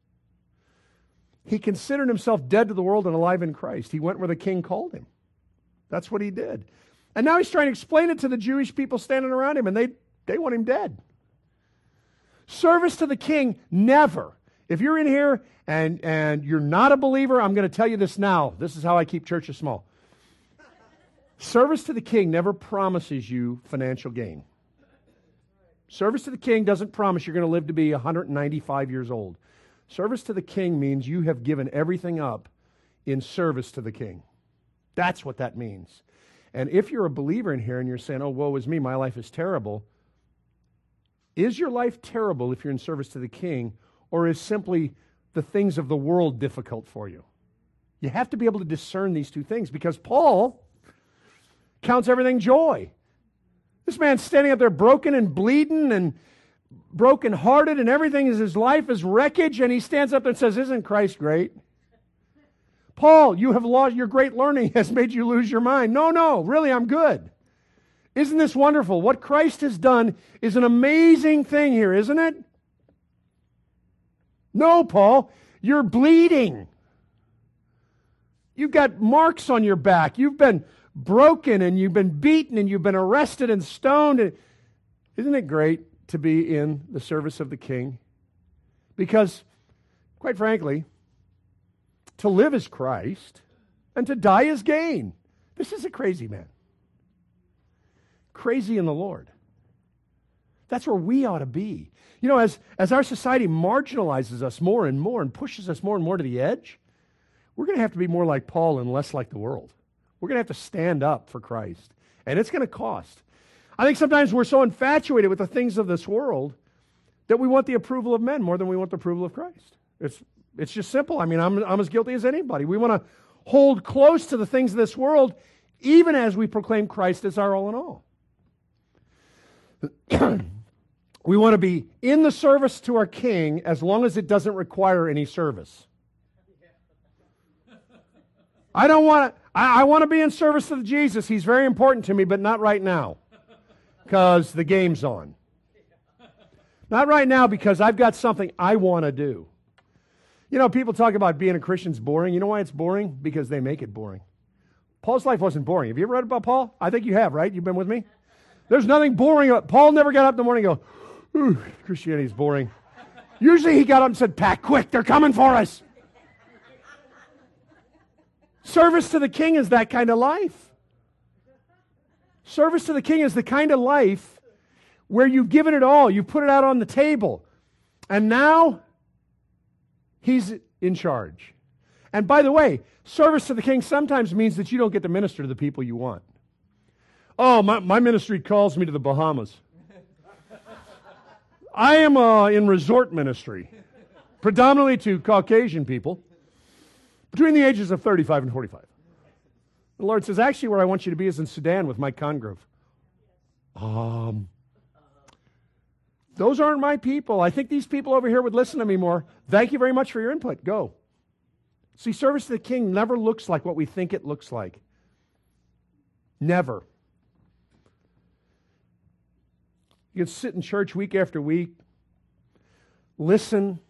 He considered himself dead to the world and alive in Christ. He went where the King called him. That's what he did. And now he's trying to explain it to the Jewish people standing around him, and they want him dead. Service to the King, never. If you're in here and you're not a believer, I'm going to tell you this now. This is how I keep churches small. Service to the King never promises you financial gain. Service to the King doesn't promise you're going to live to be 195 years old. Service to the King means you have given everything up in service to the King. That's what that means. And if you're a believer in here and you're saying, oh, woe is me, my life is terrible, is your life terrible if you're in service to the King, or is simply the things of the world difficult for you? You have to be able to discern these two things, because Paul counts everything joy. This man's standing up there broken and bleeding and broken-hearted, and everything is his life is wreckage, and he stands up there and says, isn't Christ great? Paul, you have lost, your great learning has made you lose your mind. No, really, I'm good. Isn't this wonderful? What Christ has done is an amazing thing here, isn't it? No, Paul, you're bleeding. You've got marks on your back. You've been broken, and you've been beaten, and you've been arrested and stoned. Isn't it great to be in the service of the King? Because, quite frankly, to live is Christ, and to die is gain. This is a crazy man. Crazy in the Lord. That's where we ought to be. You know, as our society marginalizes us more and more and pushes us more and more to the edge, we're going to have to be more like Paul and less like the world. We're going to have to stand up for Christ. And it's going to cost. I think sometimes we're so infatuated with the things of this world that we want the approval of men more than we want the approval of Christ. It's just simple. I mean, I'm as guilty as anybody. We want to hold close to the things of this world even as we proclaim Christ as our all in all. We want to be in the service to our King as long as it doesn't require any service. I want to be in service to Jesus. He's very important to me, but not right now because the game's on. Not right now because I've got something I want to do. You know, people talk about being a Christian's boring. You know why it's boring? Because they make it boring. Paul's life wasn't boring. Have you ever read about Paul? I think you have, right? You've been with me? There's nothing boring. Paul never got up in the morning and go, ooh, Christianity's boring. Usually he got up and said, Pat, quick, they're coming for us. Service to the King is that kind of life. Service to the King is the kind of life where you've given it all. You put it out on the table. And now he's in charge. And by the way, service to the King sometimes means that you don't get to minister to the people you want. Oh, my ministry calls me to the Bahamas. I am in resort ministry, predominantly to Caucasian people between the ages of 35 and 45. The Lord says, actually, where I want you to be is in Sudan with Mike Congrove. Those aren't my people. I think these people over here would listen to me more. Thank you very much for your input. Go. See, service to the King never looks like what we think it looks like. Never. You can sit in church week after week, listen,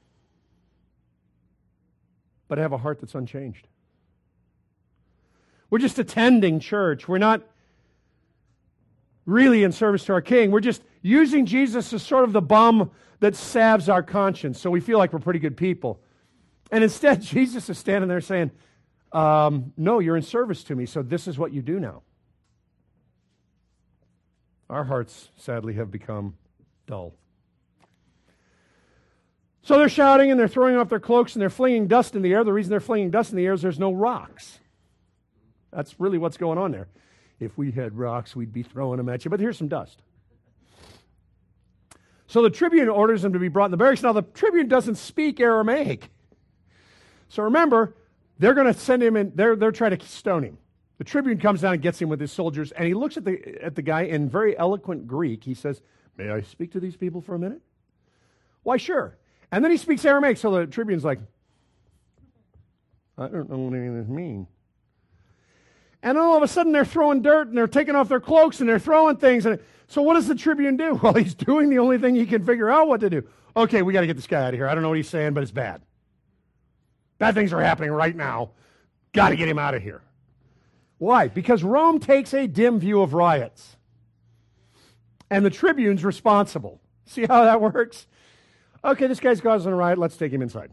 but have a heart that's unchanged. We're just attending church. We're not really in service to our King. We're just using Jesus as sort of the balm that salves our conscience, so we feel like we're pretty good people. And instead, Jesus is standing there saying, no, you're in service to me, so this is what you do now. Our hearts, sadly, have become dull. So they're shouting and they're throwing off their cloaks and they're flinging dust in the air. The reason they're flinging dust in the air is there's no rocks. That's really what's going on there. If we had rocks, we'd be throwing them at you. But here's some dust. So the tribune orders them to be brought in the barracks. Now, the tribune doesn't speak Aramaic. So remember, they're going to send him in. They're trying to stone him. The tribune comes down and gets him with his soldiers, and he looks at the guy in very eloquent Greek. He says, may I speak to these people for a minute? Why, sure. And then he speaks Aramaic, so the tribune's like, I don't know what any of this means. And all of a sudden, they're throwing dirt, and they're taking off their cloaks, and they're throwing things. And so what does the tribune do? Well, he's doing the only thing he can figure out what to do. Okay, we got to get this guy out of here. I don't know what he's saying, but it's bad. Bad things are happening right now. Got to get him out of here. Why? Because Rome takes a dim view of riots. And the tribune's responsible. See how that works? Okay, this guy's causing a riot. Let's take him inside.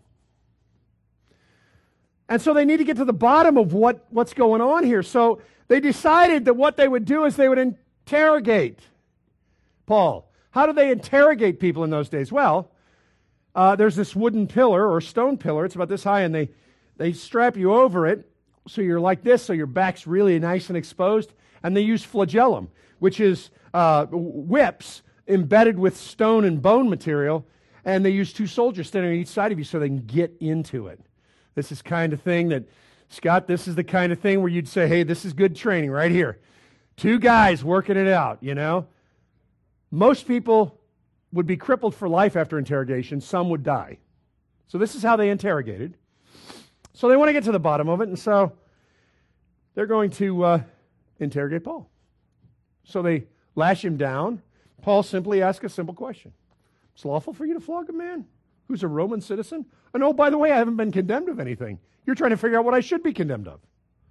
And so they need to get to the bottom of what's going on here. So they decided that what they would do is they would interrogate Paul. How do they interrogate people in those days? Well, there's this wooden pillar or stone pillar. It's about this high, and they strap you over it. So you're like this, so your back's really nice and exposed. And they use flagellum, which is whips embedded with stone and bone material. And they use two soldiers standing on each side of you so they can get into it. This is kind of thing that, Scott, this is the kind of thing where you'd say, hey, this is good training right here. Two guys working it out, you know. Most people would be crippled for life after interrogation. Some would die. So this is how they interrogated. So they want to get to the bottom of it, and so they're going to interrogate Paul. So they lash him down. Paul simply asks a simple question. It's lawful for you to flog a man who's a Roman citizen? And oh, by the way, I haven't been condemned of anything. You're trying to figure out what I should be condemned of.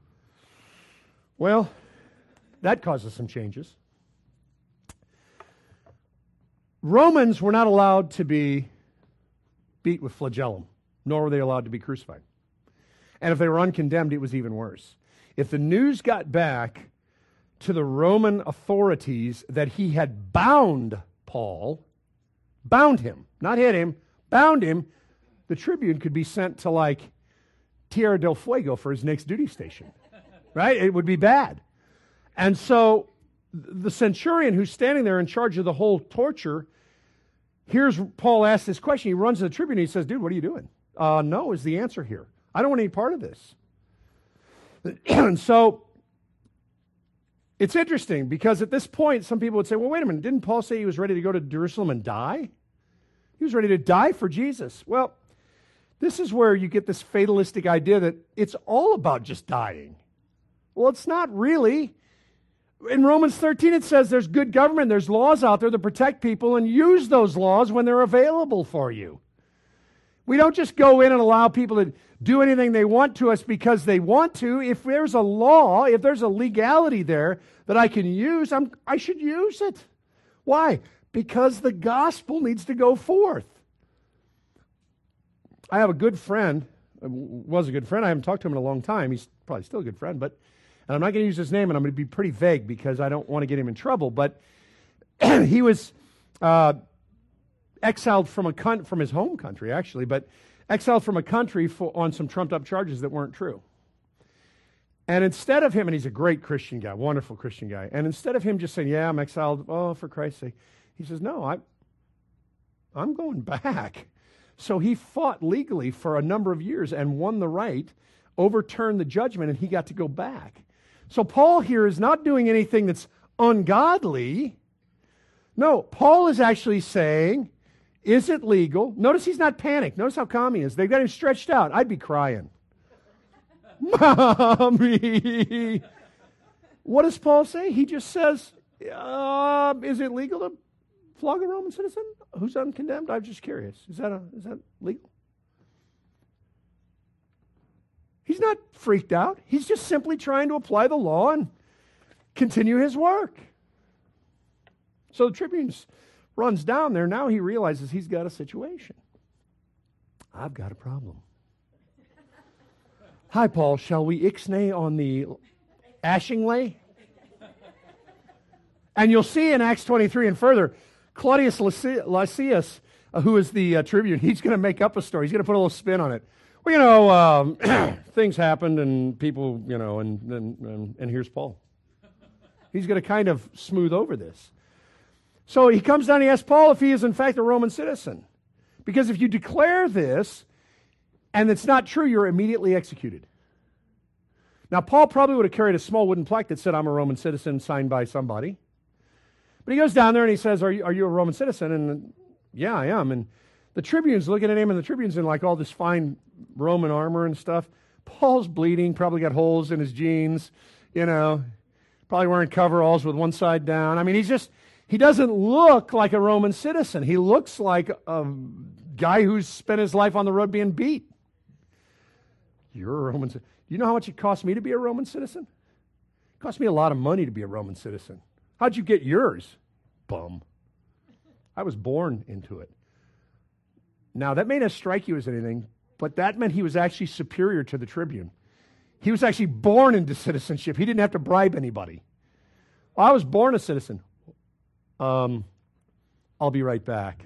Well, that causes some changes. Romans were not allowed to be beat with flagellum, nor were they allowed to be crucified. And if they were uncondemned, it was even worse. If the news got back to the Roman authorities that he had bound Paul, bound him, not hit him, bound him, the tribune could be sent to like Tierra del Fuego for his next duty station, right? It would be bad. And so the centurion who's standing there in charge of the whole torture hears Paul ask this question. He runs to the tribune and he says, dude, what are you doing? No is the answer here. I don't want any part of this. And so It's interesting because at this point, some people would say, well, wait a minute, didn't Paul say he was ready to go to Jerusalem and die? He was ready to die for Jesus. Well, this is where you get this fatalistic idea that it's all about just dying. Well, it's not really. In Romans 13, it says there's good government, there's laws out there to protect people, and use those laws when they're available for you. We don't just go in and allow people to do anything they want to us because they want to. If there's a law, if there's a legality there that I can use, I should use it. Why? Because the gospel needs to go forth. I have a good friend, was a good friend. I haven't talked to him in a long time. He's probably still a good friend, and I'm not going to use his name, and I'm going to be pretty vague because I don't want to get him in trouble, but he was exiled from his home country, actually, but exiled from a country on some trumped-up charges that weren't true. And instead of him, and he's a great Christian guy, wonderful Christian guy, and instead of him just saying, yeah, I'm exiled, oh, for Christ's sake, he says, no, I'm going back. So he fought legally for a number of years and won the right, overturned the judgment, and he got to go back. So Paul here is not doing anything that's ungodly. No, Paul is actually saying, is it legal? Notice he's not panicked. Notice how calm he is. They've got him stretched out. I'd be crying. Mommy. What does Paul say? He just says, is it legal to flog a Roman citizen who's uncondemned? I'm just curious. Is that legal? He's not freaked out. He's just simply trying to apply the law and continue his work. So the tribune runs down there. Now he realizes he's got a situation. I've got a problem. Hi, Paul. Shall we ixnay on the ashing-lay? And you'll see in Acts 23 and further, Claudius Lysias, who is the tribune, he's going to make up a story. He's going to put a little spin on it. Well, things happened and people, and here's Paul. He's going to kind of smooth over this. So he comes down and he asks Paul if he is in fact a Roman citizen. Because if you declare this and it's not true, you're immediately executed. Now, Paul probably would have carried a small wooden plaque that said, I'm a Roman citizen, signed by somebody. But he goes down there and he says, are you a Roman citizen? And yeah, I am. And the tribune's looking at him, and the tribune's in like all this fine Roman armor and stuff. Paul's bleeding, probably got holes in his jeans, probably wearing coveralls with one side down. I mean, he doesn't look like a Roman citizen. He looks like a guy who's spent his life on the road being beat. You're a Roman citizen. You know how much it cost me to be a Roman citizen? It cost me a lot of money to be a Roman citizen. How'd you get yours? Bum. I was born into it. Now, that may not strike you as anything, but that meant he was actually superior to the tribune. He was actually born into citizenship. He didn't have to bribe anybody. Well, I was born a citizen. I'll be right back.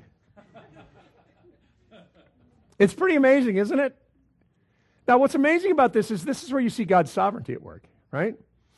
It's pretty amazing, isn't it? Now, what's amazing about this is where you see God's sovereignty at work, right?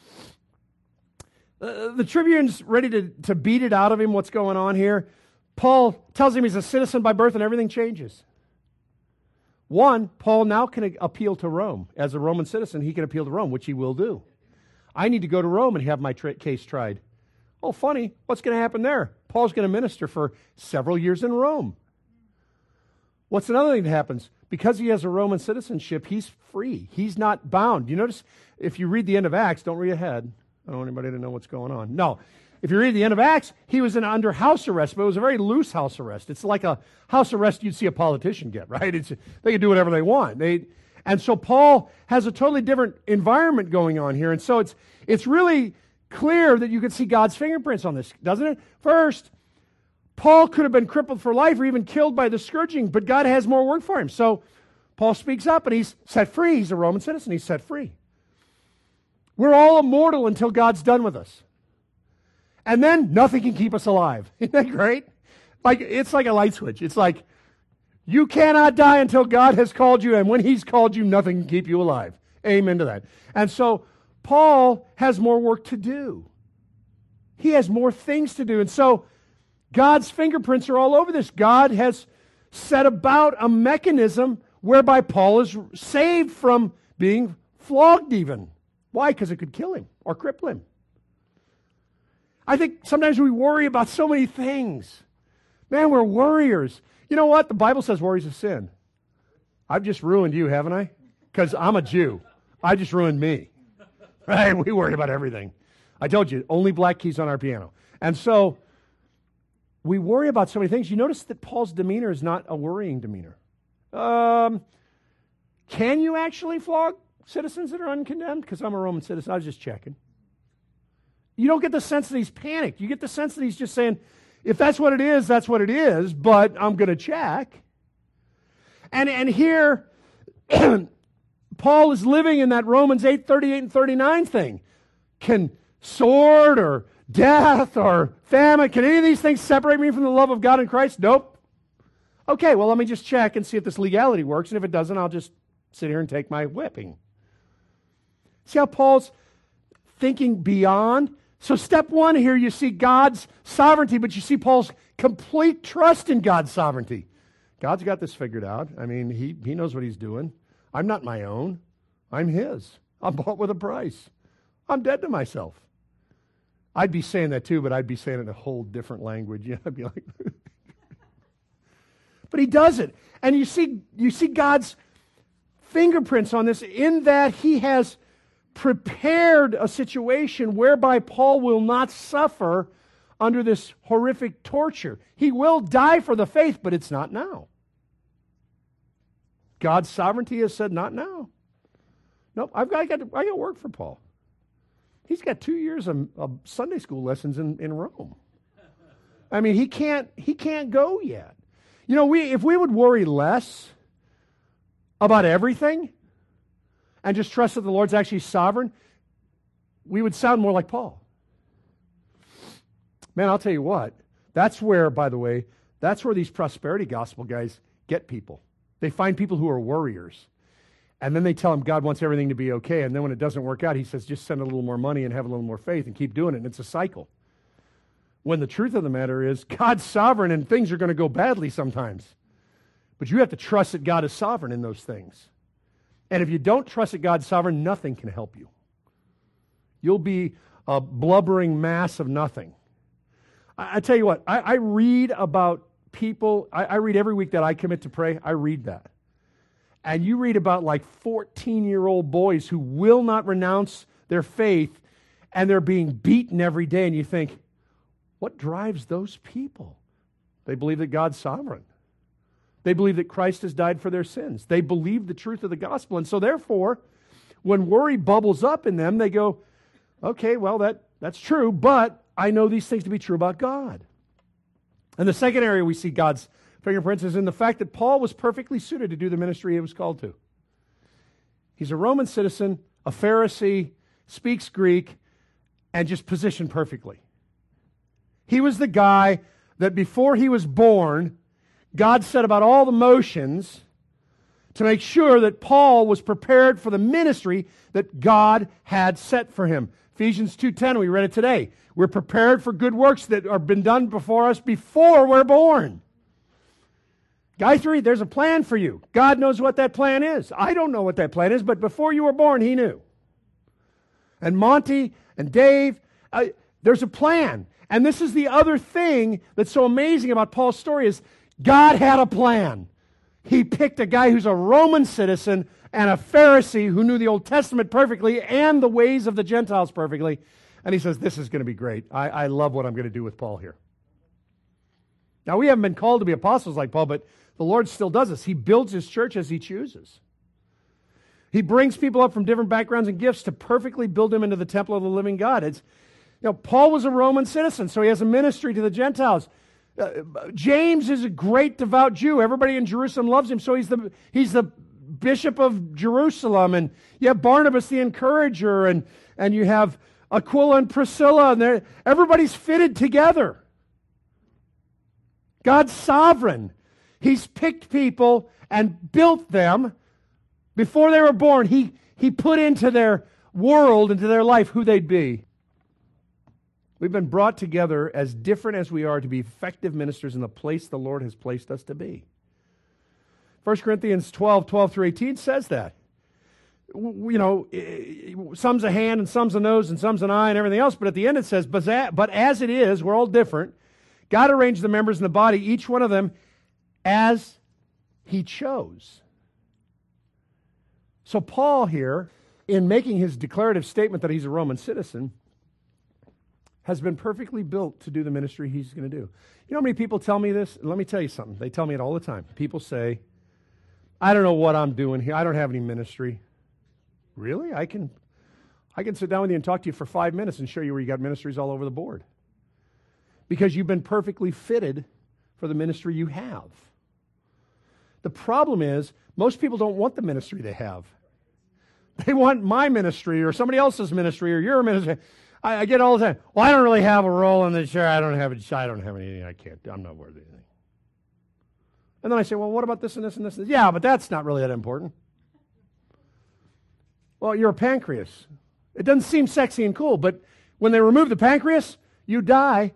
The tribune's ready to beat it out of him, what's going on here. Paul tells him he's a citizen by birth and everything changes. One, Paul now can appeal to Rome. As a Roman citizen, he can appeal to Rome, which he will do. I need to go to Rome and have my case tried. Oh, funny. What's going to happen there? Paul's going to minister for several years in Rome. What's another thing that happens? Because he has a Roman citizenship, he's free. He's not bound. You notice, if you read the end of Acts, don't read ahead. I don't want anybody to know what's going on. No. If you read the end of Acts, he was under house arrest, but it was a very loose house arrest. It's like a house arrest you'd see a politician get, right? They can do whatever they want. And so Paul has a totally different environment going on here. And so it's really clear that you can see God's fingerprints on this, doesn't it? First, Paul could have been crippled for life or even killed by the scourging, but God has more work for him. So Paul speaks up and he's set free. He's a Roman citizen. He's set free. We're all immortal until God's done with us. And then nothing can keep us alive. Isn't that great? It's like a light switch. It's like you cannot die until God has called you, and when he's called you, nothing can keep you alive. Amen to that. And so Paul has more work to do. He has more things to do. And so God's fingerprints are all over this. God has set about a mechanism whereby Paul is saved from being flogged even. Why? Because it could kill him or cripple him. I think sometimes we worry about so many things. Man, we're worriers. You know what? The Bible says worry's a sin. I've just ruined you, haven't I? Because I'm a Jew. I just ruined me. Right? We worry about everything. I told you, only black keys on our piano. And so, we worry about so many things. You notice that Paul's demeanor is not a worrying demeanor. Can you actually flog citizens that are uncondemned? Because I'm a Roman citizen. I was just checking. You don't get the sense that he's panicked. You get the sense that he's just saying, if that's what it is, that's what it is, but I'm going to check. And here, Paul is living in that Romans 8:38 and 39 thing. Can sword or death or famine, can any of these things separate me from the love of God in Christ? Nope. Okay, well, let me just check and see if this legality works, and if it doesn't, I'll just sit here and take my whipping. See how Paul's thinking beyond? So step one here, you see God's sovereignty, but you see Paul's complete trust in God's sovereignty. God's got this figured out. I mean, he knows what he's doing. I'm not my own. I'm his. I'm bought with a price. I'm dead to myself. I'd be saying that too, but I'd be saying it in a whole different language. Yeah, I'd be like, but he does it. And you see God's fingerprints on this in that he has prepared a situation whereby Paul will not suffer under this horrific torture. He will die for the faith, but it's not now. God's sovereignty has said, not now. Nope, I got work for Paul. He's got 2 years of Sunday school lessons in Rome. I mean, he can't go yet. You know, if we would worry less about everything and just trust that the Lord's actually sovereign, we would sound more like Paul. Man, I'll tell you what, that's where, by the way, that's where these prosperity gospel guys get people. They find people who are worriers. And then they tell them God wants everything to be okay. And then when it doesn't work out, he says, just send a little more money and have a little more faith and keep doing it. And it's a cycle. When the truth of the matter is, God's sovereign and things are going to go badly sometimes. But you have to trust that God is sovereign in those things. And if you don't trust that God's sovereign, nothing can help you. You'll be a blubbering mass of nothing. I tell you what, I read about people, I read every week that I commit to pray, I read that. And you read about like 14-year-old boys who will not renounce their faith, and they're being beaten every day, and you think, what drives those people? They believe that God's sovereign. They believe that Christ has died for their sins. They believe the truth of the gospel. And so therefore, when worry bubbles up in them, they go, okay, well, that's true, but I know these things to be true about God. And the second area we see God's fingerprints is in the fact that Paul was perfectly suited to do the ministry he was called to. He's a Roman citizen, a Pharisee, speaks Greek, and just positioned perfectly. He was the guy that before he was born, God set about all the motions to make sure that Paul was prepared for the ministry that God had set for him. Ephesians 2:10, we read it today. We're prepared for good works that have been done before us before we're born. Guy 3, there's a plan for you. God knows what that plan is. I don't know what that plan is, but before you were born, he knew. And Monty and Dave, there's a plan. And this is the other thing that's so amazing about Paul's story is God had a plan. He picked a guy who's a Roman citizen and a Pharisee who knew the Old Testament perfectly and the ways of the Gentiles perfectly. And he says, this is going to be great. I love what I'm going to do with Paul here. Now, we haven't been called to be apostles like Paul, but the Lord still does this. He builds his church as he chooses. He brings people up from different backgrounds and gifts to perfectly build them into the temple of the living God. Paul was a Roman citizen, so he has a ministry to the Gentiles. James is a great devout Jew. Everybody in Jerusalem loves him, so he's the bishop of Jerusalem. And you have Barnabas the encourager, and you have Aquila and Priscilla, and everybody's fitted together. God's sovereign. He's picked people and built them before they were born. He put into their world, into their life, who they'd be. We've been brought together as different as we are to be effective ministers in the place the Lord has placed us to be. 1 Corinthians 12:12-18 says that. some's a hand and some's a nose and some's an eye and everything else. But at the end it says, but as it is, we're all different. God arranged the members in the body, each one of them, as He chose. So Paul here, in making his declarative statement that he's a Roman citizen, has been perfectly built to do the ministry he's going to do. You know how many people tell me this? Let me tell you something. They tell me it all the time. People say, I don't know what I'm doing here. I don't have any ministry. Really? I can sit down with you and talk to you for 5 minutes and show you where you got ministries all over the board. Because you've been perfectly fitted for the ministry you have. The problem is, most people don't want the ministry they have. They want my ministry or somebody else's ministry or your ministry. I get all the time, well, I don't really have a role in the church. I don't have anything. I can't. I'm not worth anything. And then I say, well, what about this and this and this? Yeah, but that's not really that important. Well, you're a pancreas. It doesn't seem sexy and cool, but when they remove the pancreas, you die.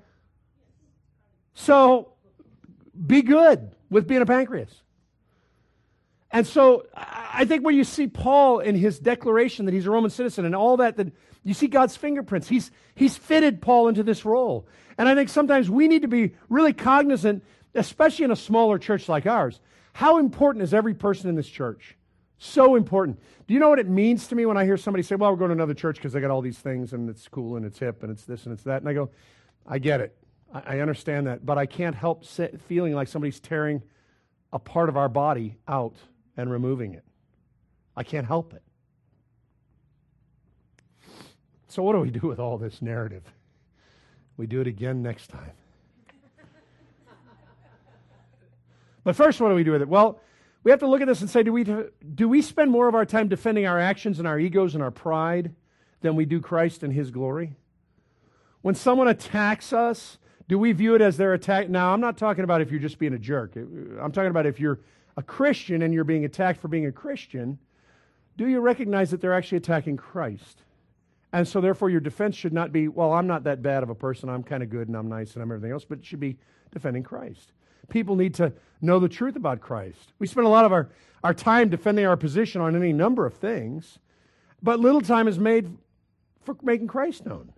So be good with being a pancreas. And so I think when you see Paul in his declaration that he's a Roman citizen and all that you see God's fingerprints. He's fitted Paul into this role. And I think sometimes we need to be really cognizant, especially in a smaller church like ours. How important is every person in this church? So important. Do you know what it means to me when I hear somebody say, well, we're going to another church because they got all these things and it's cool and it's hip and it's this and it's that. And I go, I get it. I understand that. But I can't help feeling like somebody's tearing a part of our body out and removing it. I can't help it. So what do we do with all this narrative? We do it again next time. But first, what do we do with it? Well, we have to look at this and say, do we spend more of our time defending our actions and our egos and our pride than we do Christ and His glory? When someone attacks us, do we view it as their attack? Now, I'm not talking about if you're just being a jerk. I'm talking about if you're a Christian and you're being attacked for being a Christian, do you recognize that they're actually attacking Christ? And so therefore your defense should not be, well, I'm not that bad of a person. I'm kind of good and I'm nice and I'm everything else, but it should be defending Christ. People need to know the truth about Christ. We spend a lot of our time defending our position on any number of things, but little time is made for making Christ known.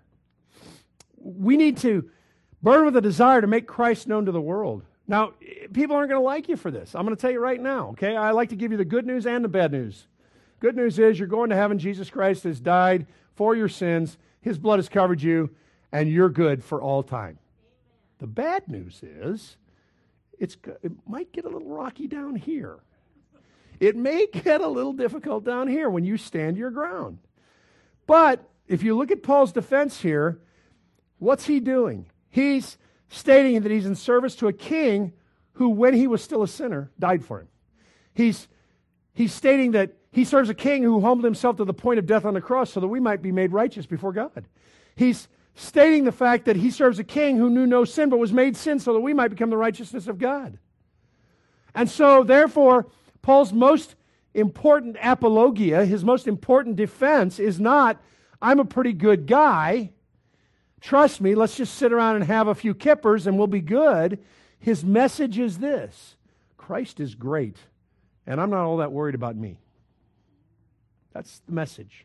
We need to burn with a desire to make Christ known to the world. Now, people aren't going to like you for this. I'm going to tell you right now, okay? I like to give you the good news and the bad news. Good news is you're going to heaven. Jesus Christ has died for your sins. His blood has covered you, and you're good for all time. The bad news is it might get a little rocky down here. It may get a little difficult down here when you stand your ground. But if you look at Paul's defense here, what's he doing? He's stating that he's in service to a king who, when he was still a sinner, died for him. He's stating that he serves a king who humbled himself to the point of death on the cross so that we might be made righteous before God. He's stating the fact that he serves a king who knew no sin but was made sin so that we might become the righteousness of God. And so, therefore, Paul's most important apologia, his most important defense is not, I'm a pretty good guy. Trust me, let's just sit around and have a few kippers and we'll be good. His message is this: Christ is great, and I'm not all that worried about me. That's the message.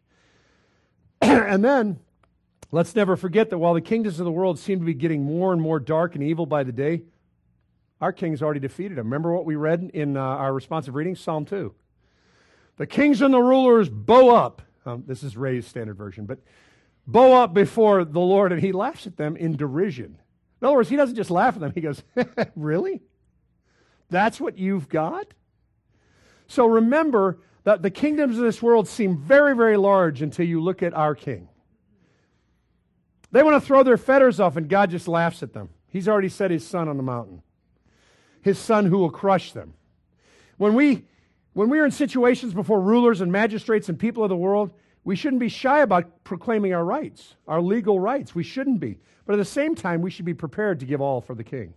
And then, let's never forget that while the kingdoms of the world seem to be getting more and more dark and evil by the day, our king's already defeated them. Remember what we read in our responsive reading? Psalm 2. The kings and the rulers bow up. This is Ray's standard version, but bow up before the Lord, and He laughs at them in derision. In other words, He doesn't just laugh at them. He goes, really? That's what you've got? So remember that the kingdoms of this world seem very, very large until you look at our King. They want to throw their fetters off, and God just laughs at them. He's already set His Son on the mountain. His Son who will crush them. When we're in situations before rulers and magistrates and people of the world, we shouldn't be shy about proclaiming our rights, our legal rights. We shouldn't be. But at the same time, we should be prepared to give all for the King.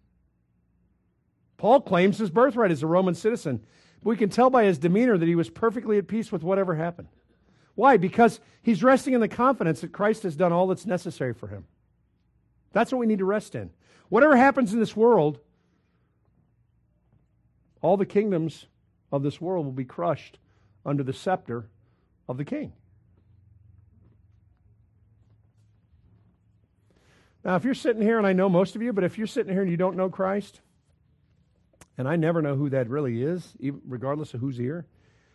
Paul claims his birthright as a Roman citizen. But we can tell by his demeanor that he was perfectly at peace with whatever happened. Why? Because he's resting in the confidence that Christ has done all that's necessary for him. That's what we need to rest in. Whatever happens in this world, all the kingdoms of this world will be crushed under the scepter of the King. Now, if you're sitting here, and I know most of you, but if you're sitting here and you don't know Christ, and I never know who that really is, even regardless of who's here,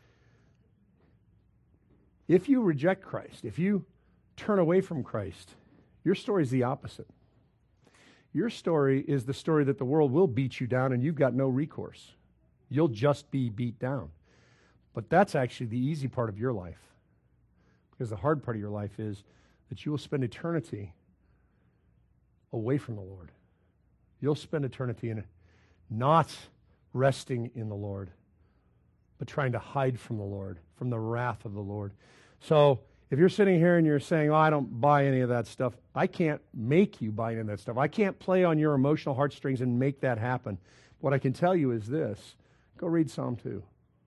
if you reject Christ, if you turn away from Christ, your story is the opposite. Your story is the story that the world will beat you down and you've got no recourse. You'll just be beat down. But that's actually the easy part of your life. Because the hard part of your life is that you will spend eternity away from the Lord. You'll spend eternity in it, not resting in the Lord, but trying to hide from the Lord, from the wrath of the Lord. So if you're sitting here and you're saying, oh, I don't buy any of that stuff, I can't make you buy any of that stuff. I can't play on your emotional heartstrings and make that happen. What I can tell you is this. Go read Psalm 2.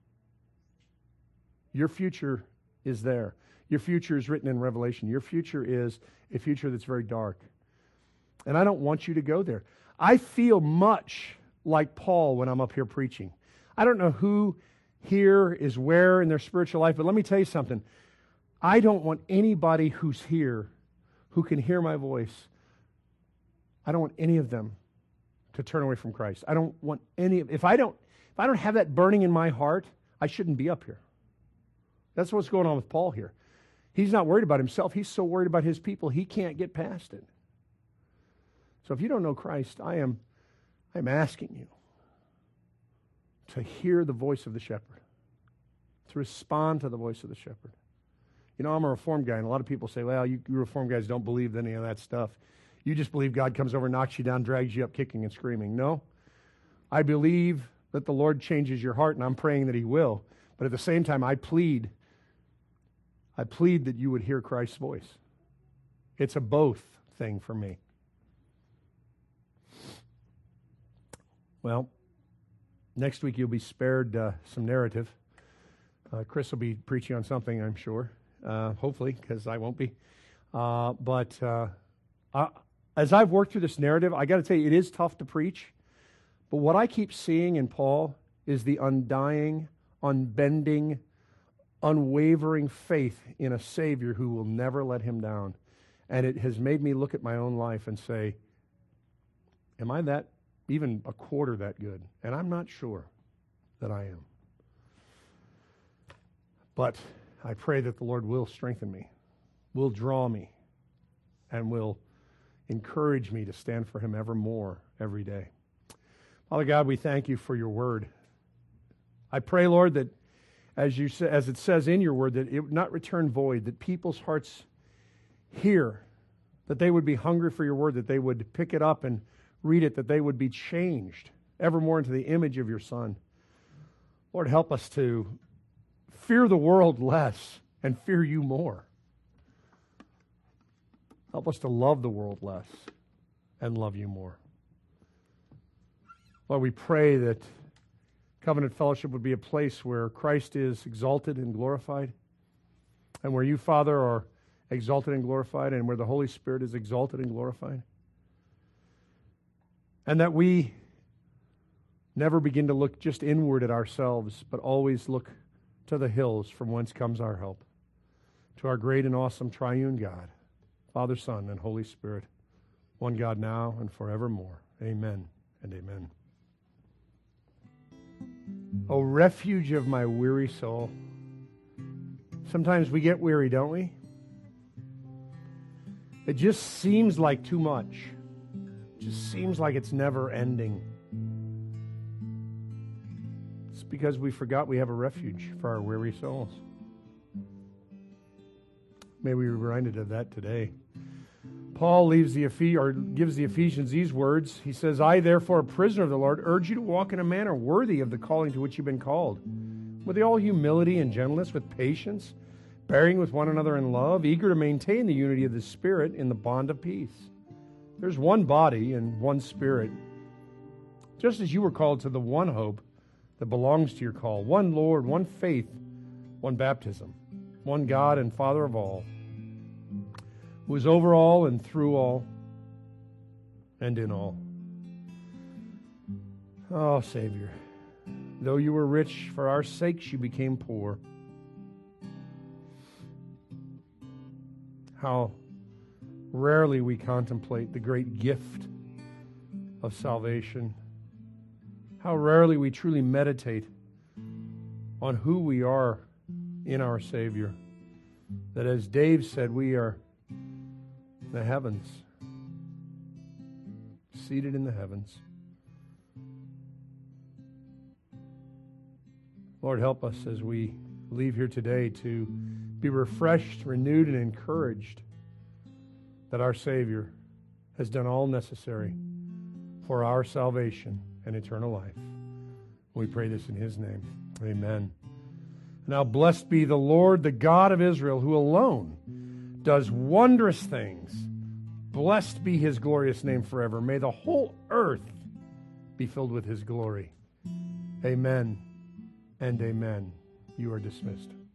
Your future is there. Your future is written in Revelation. Your future is a future that's very dark. And I don't want you to go there. I feel much like Paul when I'm up here preaching. I don't know who here is where in their spiritual life, but let me tell you something. I don't want anybody who's here who can hear my voice. I don't want any of them to turn away from Christ. I don't want any of, if I don't have that burning in my heart, I shouldn't be up here. That's what's going on with Paul here. He's not worried about himself. He's so worried about his people, he can't get past it. So if you don't know Christ, I'm asking you to hear the voice of the shepherd, to respond to the voice of the shepherd. You know, I'm a Reformed guy, and a lot of people say, well, you Reformed guys don't believe any of that stuff. You just believe God comes over, knocks you down, drags you up kicking and screaming. No, I believe that the Lord changes your heart, and I'm praying that He will. But at the same time, I plead that you would hear Christ's voice. It's a both thing for me. Well, next week you'll be spared some narrative. Chris will be preaching on something, I'm sure. Hopefully, because I won't be. But as I've worked through this narrative, I got to tell you, it is tough to preach. But what I keep seeing in Paul is the undying, unbending, unwavering faith in a Savior who will never let him down. And it has made me look at my own life and say, am I that, even a quarter that good? And I'm not sure that I am. But I pray that the Lord will strengthen me, will draw me, and will encourage me to stand for Him evermore every day. Father God, we thank You for Your word. I pray, Lord, that as it says in Your word, that it would not return void, that people's hearts hear, that they would be hungry for Your word, that they would pick it up and read it, that they would be changed evermore into the image of Your Son. Lord, help us to fear the world less and fear You more. Help us to love the world less and love You more. Lord, we pray that Covenant Fellowship would be a place where Christ is exalted and glorified, and where You, Father, are exalted and glorified, and where the Holy Spirit is exalted and glorified. And that we never begin to look just inward at ourselves, but always look to the hills from whence comes our help. To our great and awesome triune God, Father, Son, and Holy Spirit, one God now and forevermore. Amen and amen. O refuge of my weary soul. Sometimes we get weary, don't we? It just seems like too much. It just seems like it's never ending. It's because we forgot we have a refuge for our weary souls. May we be reminded of that today. Paul gives the Ephesians these words. He says, I, therefore, a prisoner of the Lord, urge you to walk in a manner worthy of the calling to which you've been called, with all humility and gentleness, with patience, bearing with one another in love, eager to maintain the unity of the Spirit in the bond of peace. There's one body and one Spirit, just as you were called to the one hope that belongs to your call, one Lord, one faith, one baptism, one God and Father of all, who is over all and through all and in all. Oh, Savior, though you were rich, for our sakes you became poor, How rarely we contemplate the great gift of salvation. How rarely we truly meditate on who we are in our Savior. That as Dave said, we are in the heavens, seated in the heavens. Lord, help us as we leave here today to be refreshed, renewed, and encouraged that our Savior has done all necessary for our salvation and eternal life. We pray this in His name. Amen. Now blessed be the Lord, the God of Israel, who alone does wondrous things. Blessed be His glorious name forever. May the whole earth be filled with His glory. Amen and amen. You are dismissed.